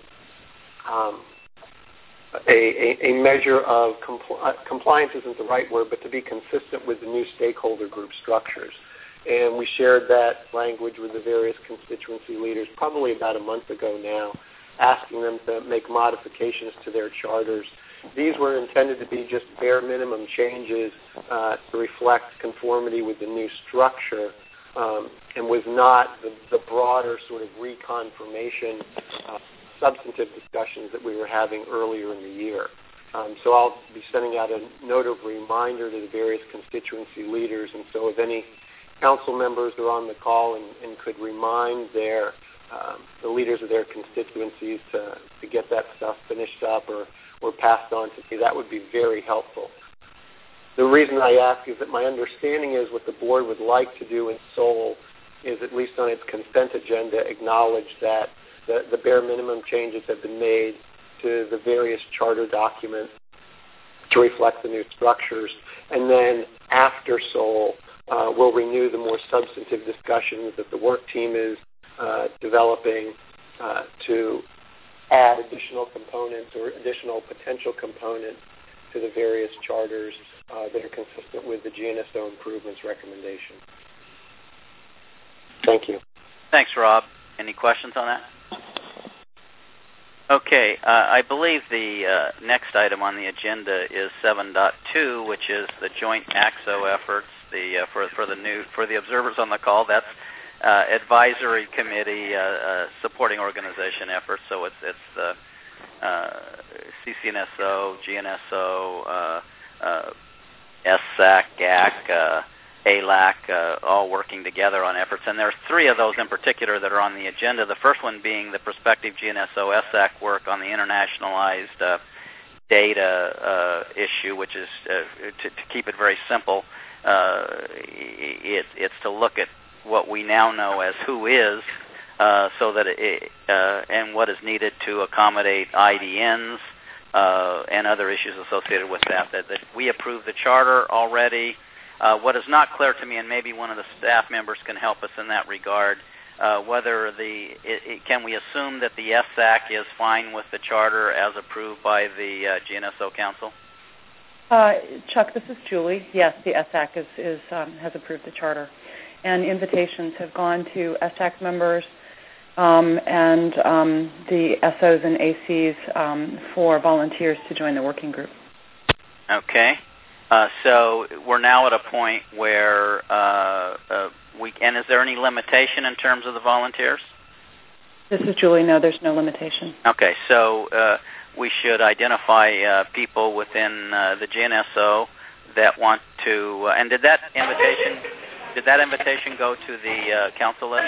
a measure of compliance isn't the right word, but to be consistent with the new stakeholder group structures. And we shared that language with the various constituency leaders probably about a month ago now, asking them to make modifications to their charters. These were intended to be just bare minimum changes to reflect conformity with the new structure, and was not the broader sort of reconfirmation substantive discussions that we were having earlier in the year. So I'll be sending out a note of reminder to the various constituency leaders, and so if any council members are on the call and could remind the leaders of their constituencies to get that stuff finished up or passed on to me, that would be very helpful. The reason I ask is that my understanding is what the board would like to do in Seoul is, at least on its consent agenda, acknowledge that the bare minimum changes have been made to the various charter documents to reflect the new structures. And then after Seoul, we'll renew the more substantive discussions that the work team is developing to add additional components or additional potential components to the various charters that are consistent with the GNSO improvements recommendation. Thank you. Thanks, Rob. Any questions on that? Okay, I believe the next item on the agenda is 7.2, which is the joint AXO efforts. For the observers on the call, that's advisory committee supporting organization efforts. So it's the CCNSO, GNSO, SSAC, GAC, ALAC, all working together on efforts. And there are three of those in particular that are on the agenda. The first one being the prospective GNSO SSAC work on the internationalized data issue, which is, to keep it very simple, it's to look at what we now know as who is, so that and what is needed to accommodate IDNs and other issues associated with that. That we approved the charter already. What is not clear to me, and maybe one of the staff members can help us in that regard, whether can we assume that the SSAC is fine with the charter as approved by the GNSO Council? Chuck, this is Julie. Yes, the SSAC has approved the charter, and invitations have gone to SSAC members and the SOs and ACs for volunteers to join the working group. Okay. So we're now at a point where and is there any limitation in terms of the volunteers? This is Julie. No, there's no limitation. Okay, so we should identify people within the GNSO that want to. And did that invitation go to the council list?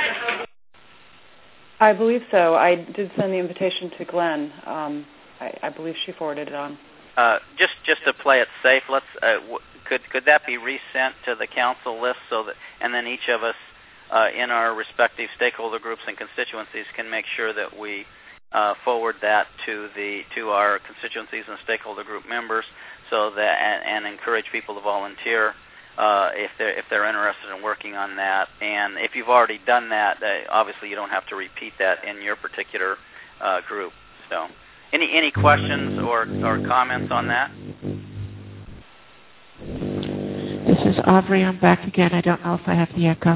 I believe so. I did send the invitation to Glenn. I believe she forwarded it on. Just to play it safe, let's could that be resent to the council list so that, and then each of us in our respective stakeholder groups and constituencies can make sure that we forward that to our constituencies and stakeholder group members, so that and encourage people to volunteer if they're interested in working on that. And if you've already done that, obviously you don't have to repeat that in your particular group. So. Any questions or comments on that? This is Aubrey. I'm back again. I don't know if I have the echo.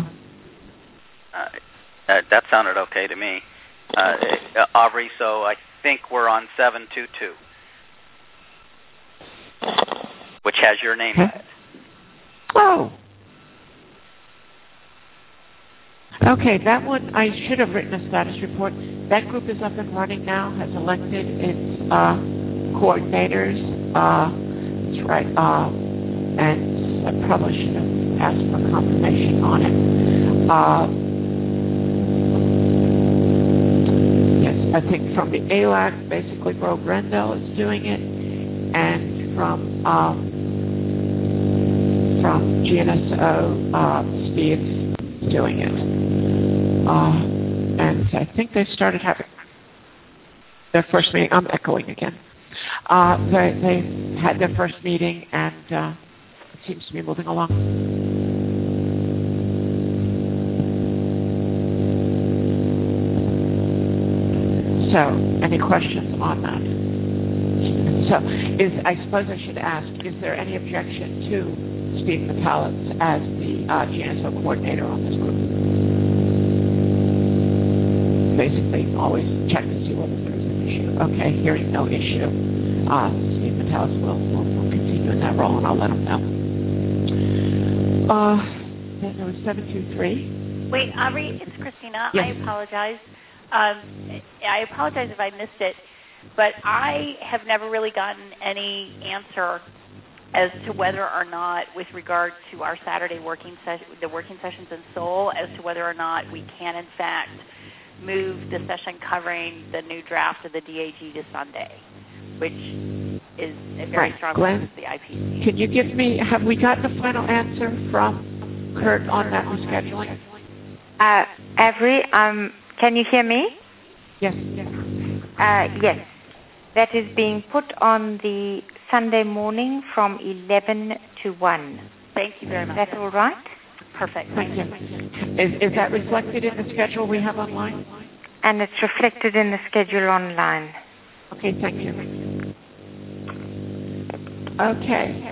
That sounded okay to me. Aubrey, so I think we're on 722, which has your name in it. Oh. Okay, that one, I should have written a status report. That group is up and running now, has elected its coordinators. That's right. And I probably should have asked for confirmation on it. Yes, I think from the ALAC, basically Bro Brendel is doing it, and from GNSO, Steve's doing it. And I think they started having their first meeting. I'm echoing again. They had their first meeting, and seems to be moving along. So, any questions on that? So, I suppose I should ask, is there any objection to Steve Metalis as the GNSO coordinator on this group? Basically, always check to see whether there's an issue. Okay, hearing no issue. Steve Metalis will continue in that role, and I'll let him know. Then there was 723. Wait, Aubrey, it's Christina. Yes. I apologize. I apologize if I missed it, but I have never really gotten any answer as to whether or not, with regard to our Saturday working sessions in Seoul, as to whether or not we can, in fact, move the session covering the new draft of the DAG to Sunday, which is a very strong Glenn, move of the IPC. Can you give me, have we gotten a final answer from Kurt on that rescheduling? Avery, can you hear me? Yes. Yes. That is being put on the Sunday morning from 11 to 1. Thank you very much. That's all right? Perfect. Thank you. Is that reflected in the schedule we have online? And it's reflected in the schedule online. Okay, thank you. Okay.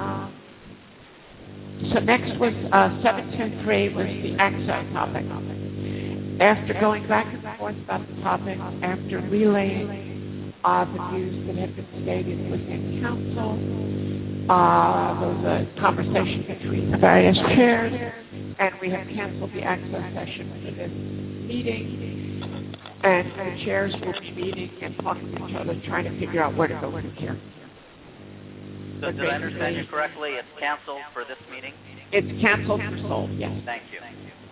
So next was 723 was the access topic. After going back and forth about the topic, after relaying the views that had been stated within council, there was a conversation between the various chairs, and we have canceled the access session for this meeting, and the chairs will be meeting and talking to each other, trying to figure out where to go from here. So did I understand you correctly? It's canceled for this meeting? It's canceled for Seoul, yes. Thank you.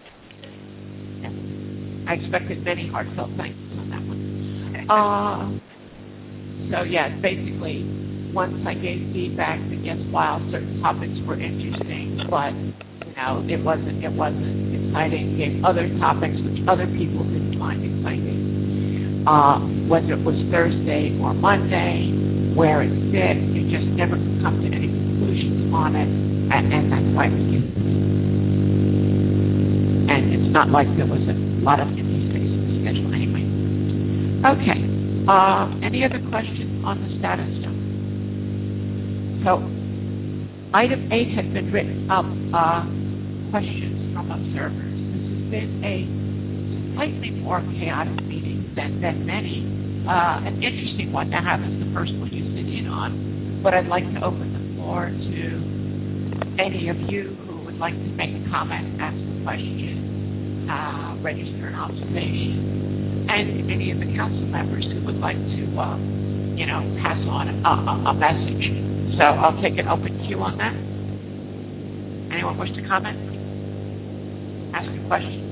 I expected many heartfelt thanks on that one. So yeah, basically, once I gave feedback that yes, while certain topics were interesting, but it wasn't exciting. Gave other topics which other people didn't find exciting. Whether it was Thursday or Monday, where it fit, you just never could come to any conclusions on it, and that's why we used it. And it's not like there was a lot of empty space in the schedule anyway. Okay. Any other questions on the status stone? So, item 8 had been written up, questions from observers. This has been a slightly more chaotic meeting than many. An interesting one to have is the first one you sit in on, but I'd like to open the floor to any of you who would like to make a comment, ask a question, register an observation, and any of the council members who would like to, pass on a message. So I'll take an open queue on that. Anyone wish to comment? Ask a question?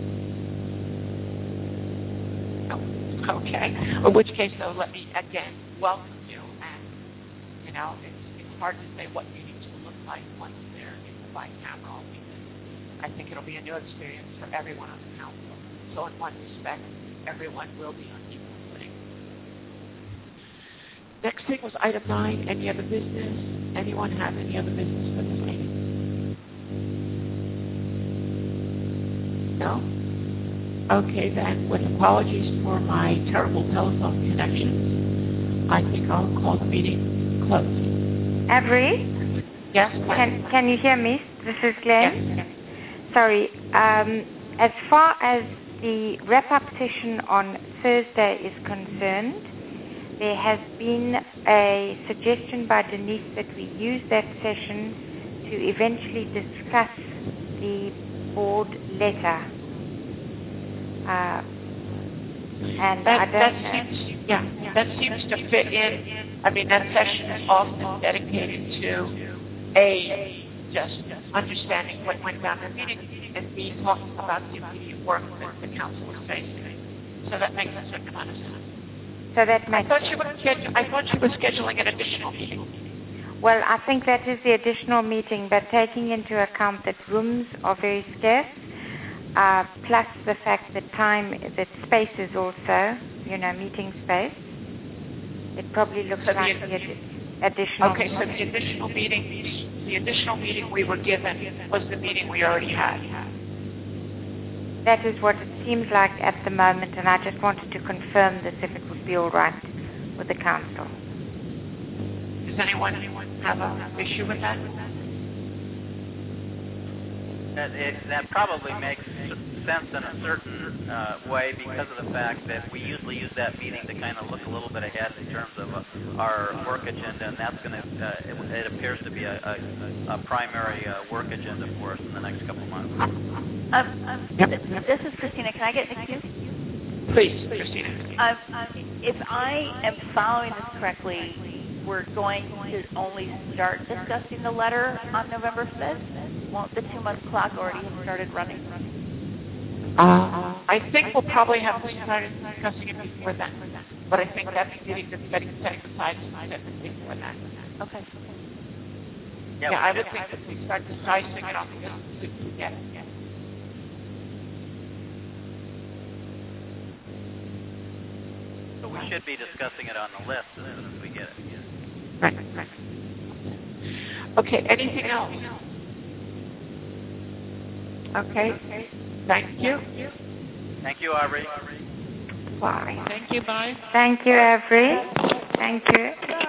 No. Okay. In which case, though, let me again welcome you. And it's hard to say what meetings will look like once they're in the bicameral, because I think it'll be a new experience for everyone on the council. So in one respect, everyone will be on equal footing. Next thing was item 9. Any other business? Anyone have any other business for this meeting? No? Okay, then, with apologies for my terrible telephone connections, I think I'll call the meeting closed. Avery? Yes? Can you hear me? This is Glenn. Yes. Sorry. As far as the wrap-up session on Thursday is concerned, there has been a suggestion by Denise that we use that session to eventually discuss the board letter. And that seems to fit in. I mean, that session is often dedicated to just understanding what went down in the meeting, and B, talking about the immediate work that the council is facing. So that makes a certain amount of sense. So that makes I thought you were scheduling an additional meeting. Well, I think that is the additional meeting, but taking into account that rooms are very scarce, plus the fact that space is also, meeting space, it probably looks like Additional. Okay, so the additional meeting we were given was the meeting we already had. That is what it seems like at the moment, and I just wanted to confirm this if it would be all right with the council. Does anyone have an issue with that? That probably makes sense in a certain way because of the fact that we usually use that meeting to kind of look a little bit ahead in terms of our work agenda, and that's going to, it appears to be a primary work agenda for us in the next couple of months. This is Christina. Can I get in the queue? Please, Christina. If I am following this correctly, we're going to only start discussing the letter on November 5th? Won't the 2-month clock already have started running? I think we'll probably have to start discussing it before then. But I think that's setting aside before that. Okay. Yeah, I would think that we start deciding it on the yeah. So we should be discussing it on the list as soon as we get it. Right. Okay, anything else? Okay. Thank you. Thank you, Aubrey. Bye. Thank you, bye. Thank you, Avery. Thank you.